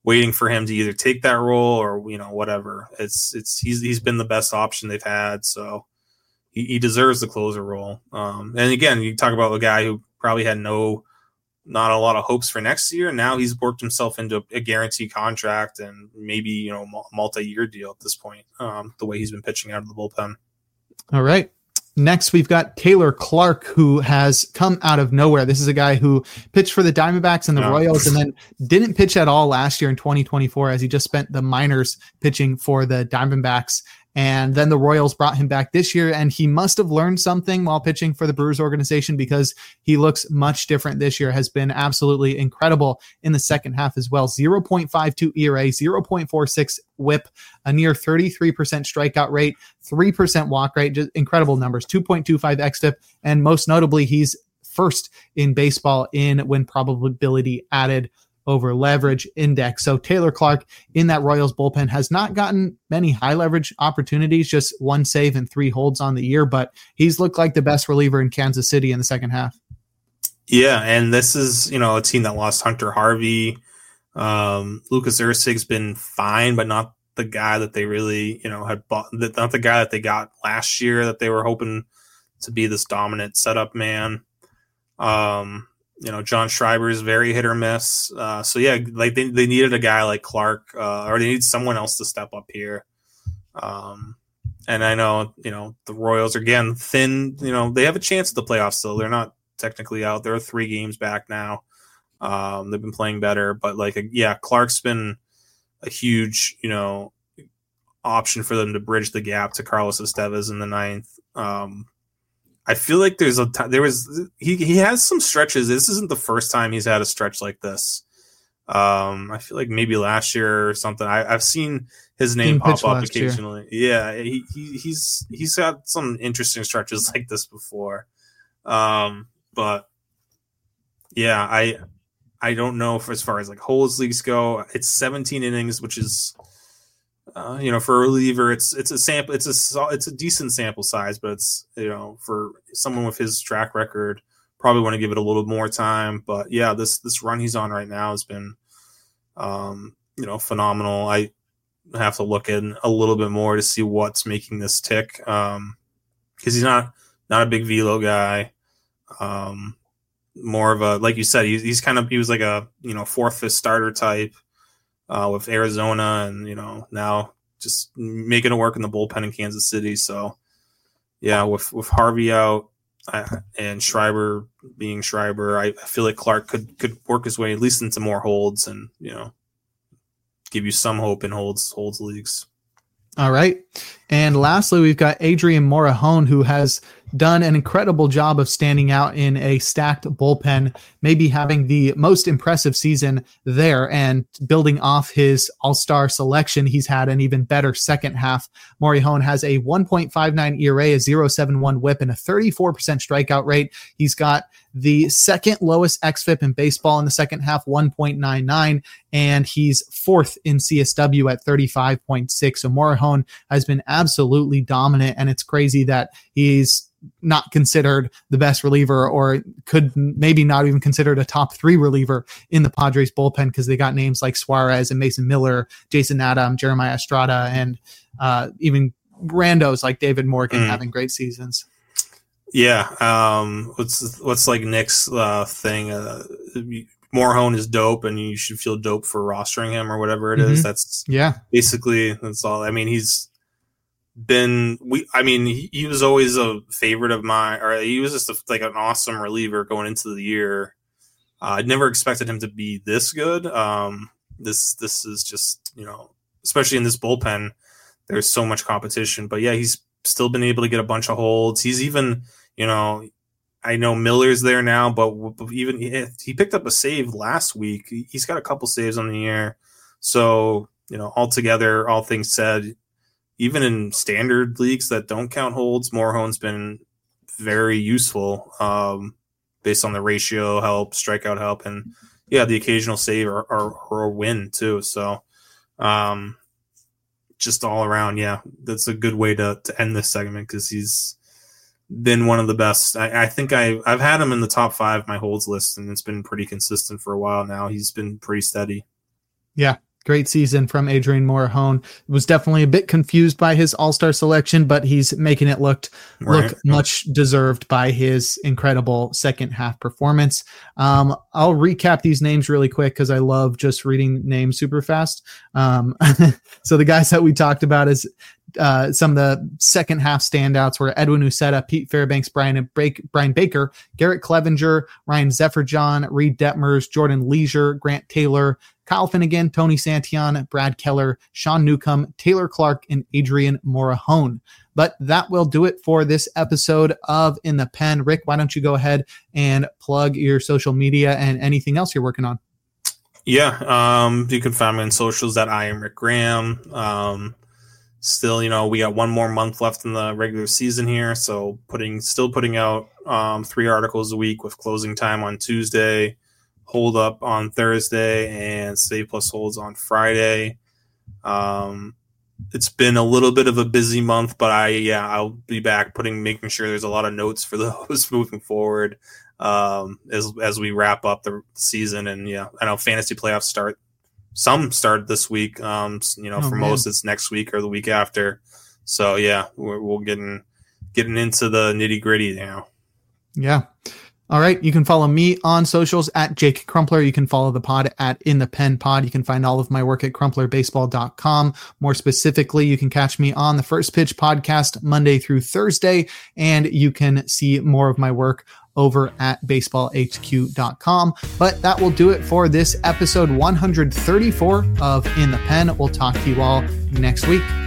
waiting for him to either take that role or, you know, whatever. It's it's he's he's been the best option they've had, so he, he deserves the closer role. Um, and again, you talk about a guy who probably had no, not a lot of hopes for next year. Now he's worked himself into a, a guaranteed contract and maybe, you know, multi-year deal at this point. Um, the way he's been pitching out of the bullpen. All right. Next, we've got Taylor Clark, who has come out of nowhere. This is a guy who pitched for the Diamondbacks and the no. Royals and then didn't pitch at all last year in twenty twenty-four as he just spent the minors pitching for the Diamondbacks. And then the Royals brought him back this year, and he must have learned something while pitching for the Brewers organization because he looks much different this year, has been absolutely incredible in the second half as well. zero point five two E R A, zero point four six whip, a near thirty-three percent strikeout rate, three percent walk rate, just incredible numbers, two point two five X F I P, and most notably, he's first in baseball in win probability added over leverage index. So Taylor Clark in that Royals bullpen has not gotten many high leverage opportunities, just one save and three holds on the year, but he's looked like the best reliever in Kansas City in the second half. Yeah. And this is, you know, a team that lost Hunter Harvey. Um, Lucas Erceg's been fine, but not the guy that they really, you know, had bought, not the guy that they got last year that they were hoping to be this dominant setup man. Um, You know, John Schreiber is very hit or miss. Uh, so, yeah, like they, they needed a guy like Clark, uh, or they need someone else to step up here. Um, and I know, you know, the Royals are, again, thin. You know, they have a chance at the playoffs still. They're not technically out. They're three games back now. Um, they've been playing better. But, like, yeah, Clark's been a huge, you know, option for them to bridge the gap to Carlos Estevez in the ninth. Um I feel like there's a t- there was he he has some stretches. This isn't the first time he's had a stretch like this. Um, I feel like maybe last year or something. I, I've seen his name pop up occasionally. Year. Yeah, he, he he's he's had some interesting stretches like this before. Um, but yeah, I I don't know if as far as like holds leagues go, it's seventeen innings, which is. Uh, you know, for a reliever, it's it's a sample, it's a it's a decent sample size, but it's, you know, for someone with his track record, probably want to give it a little more time. But yeah, this this run he's on right now has been, um, you know, phenomenal. I have to look in a little bit more to see what's making this tick, um, because he's not not a big velo guy, um, more of a, like you said, he's he's kind of he was like a, you know, fourth fifth starter type. Uh, with Arizona and, you know, now just making it work in the bullpen in Kansas City. So, yeah, with, with Harvey out I, and Schreiber being Schreiber, I, I feel like Clark could, could work his way at least into more holds and, you know, give you some hope in holds, holds leagues. All right. And lastly, we've got Adrian Morejon, who has done an incredible job of standing out in a stacked bullpen, maybe having the most impressive season there, and building off his all-star selection. He's had an even better second half. Morejon has a one point five nine E R A, a zero point seven one whip, and a thirty-four percent strikeout rate. He's got the second lowest X F I P in baseball in the second half, one point nine nine, and he's fourth in C S W at thirty-five point six. So Morejon has been absolutely dominant, and it's crazy that he's not considered the best reliever, or could maybe not even considered a top three reliever in the Padres bullpen, because they got names like Suarez and Mason Miller, Jason Adam, Jeremiah Estrada, and uh, even randos like David Morgan mm. having great seasons. Yeah. Um, what's, what's like Nick's uh, thing? Uh, Morejon is dope and you should feel dope for rostering him or whatever it mm-hmm. is. That's yeah, basically that's all. I mean, he's been, we, I mean, he, he was always a favorite of mine, or he was just a, like an awesome reliever going into the year. Uh, I never expected him to be this good. Um, this, this is just, you know, especially in this bullpen, there's so much competition, but yeah, he's still been able to get a bunch of holds. He's even, you know, I know Miller's there now, but even he picked up a save last week. He's got a couple saves on the year. So, you know, altogether, all things said, even in standard leagues that don't count holds, Morejon's been very useful um, based on the ratio help, strikeout help, and yeah, the occasional save or, or, or a win too. So um, just all around, yeah, that's a good way to, to end this segment because he's been one of the best. I, I think I, I've had him in the top five of my holds list, and it's been pretty consistent for a while now. He's been pretty steady. Yeah. Great season from Adrian Morejon. Was definitely a bit confused by his all-star selection, but he's making it look, Right. look much deserved by his incredible second half performance. Um, I'll recap these names really quick because I love just reading names super fast. Um, so the guys that we talked about is uh, some of the second half standouts were Edwin Uceta, Pete Fairbanks, Brian, Brian Baker, Garrett Clevenger, Ryan Zefferjohn, Reed Detmers, Jordan Leisure, Grant Taylor, Kyle Finnegan, Tony Santillan, Brad Keller, Sean Newcomb, Taylor Clark, and Adrian Morejon. But that will do it for this episode of In the Pen. Rick, why don't you go ahead and plug your social media and anything else you're working on? Yeah, um, you can find me on socials that I am Rick Graham. Um, still, you know, we got one more month left in the regular season here, so putting still putting out um, three articles a week with closing time on Tuesday, hold up on Thursday, and Save Plus Holds on Friday. Um, it's been a little bit of a busy month, but I yeah I'll be back putting making sure there's a lot of notes for those moving forward. Um, as as we wrap up the season, and yeah, I know fantasy playoffs start. Some start this week. Um, you know, Oh, for man. most it's next week or the week after. So yeah, we're we're getting getting into the nitty gritty now. Yeah. All right. You can follow me on socials at Jake Crumpler. You can follow the pod at In the Pen Pod. You can find all of my work at crumpler baseball dot com. More specifically, you can catch me on the First Pitch podcast Monday through Thursday, and you can see more of my work over at baseball h q dot com. But that will do it for this episode one thirty-four of In the Pen. We'll talk to you all next week.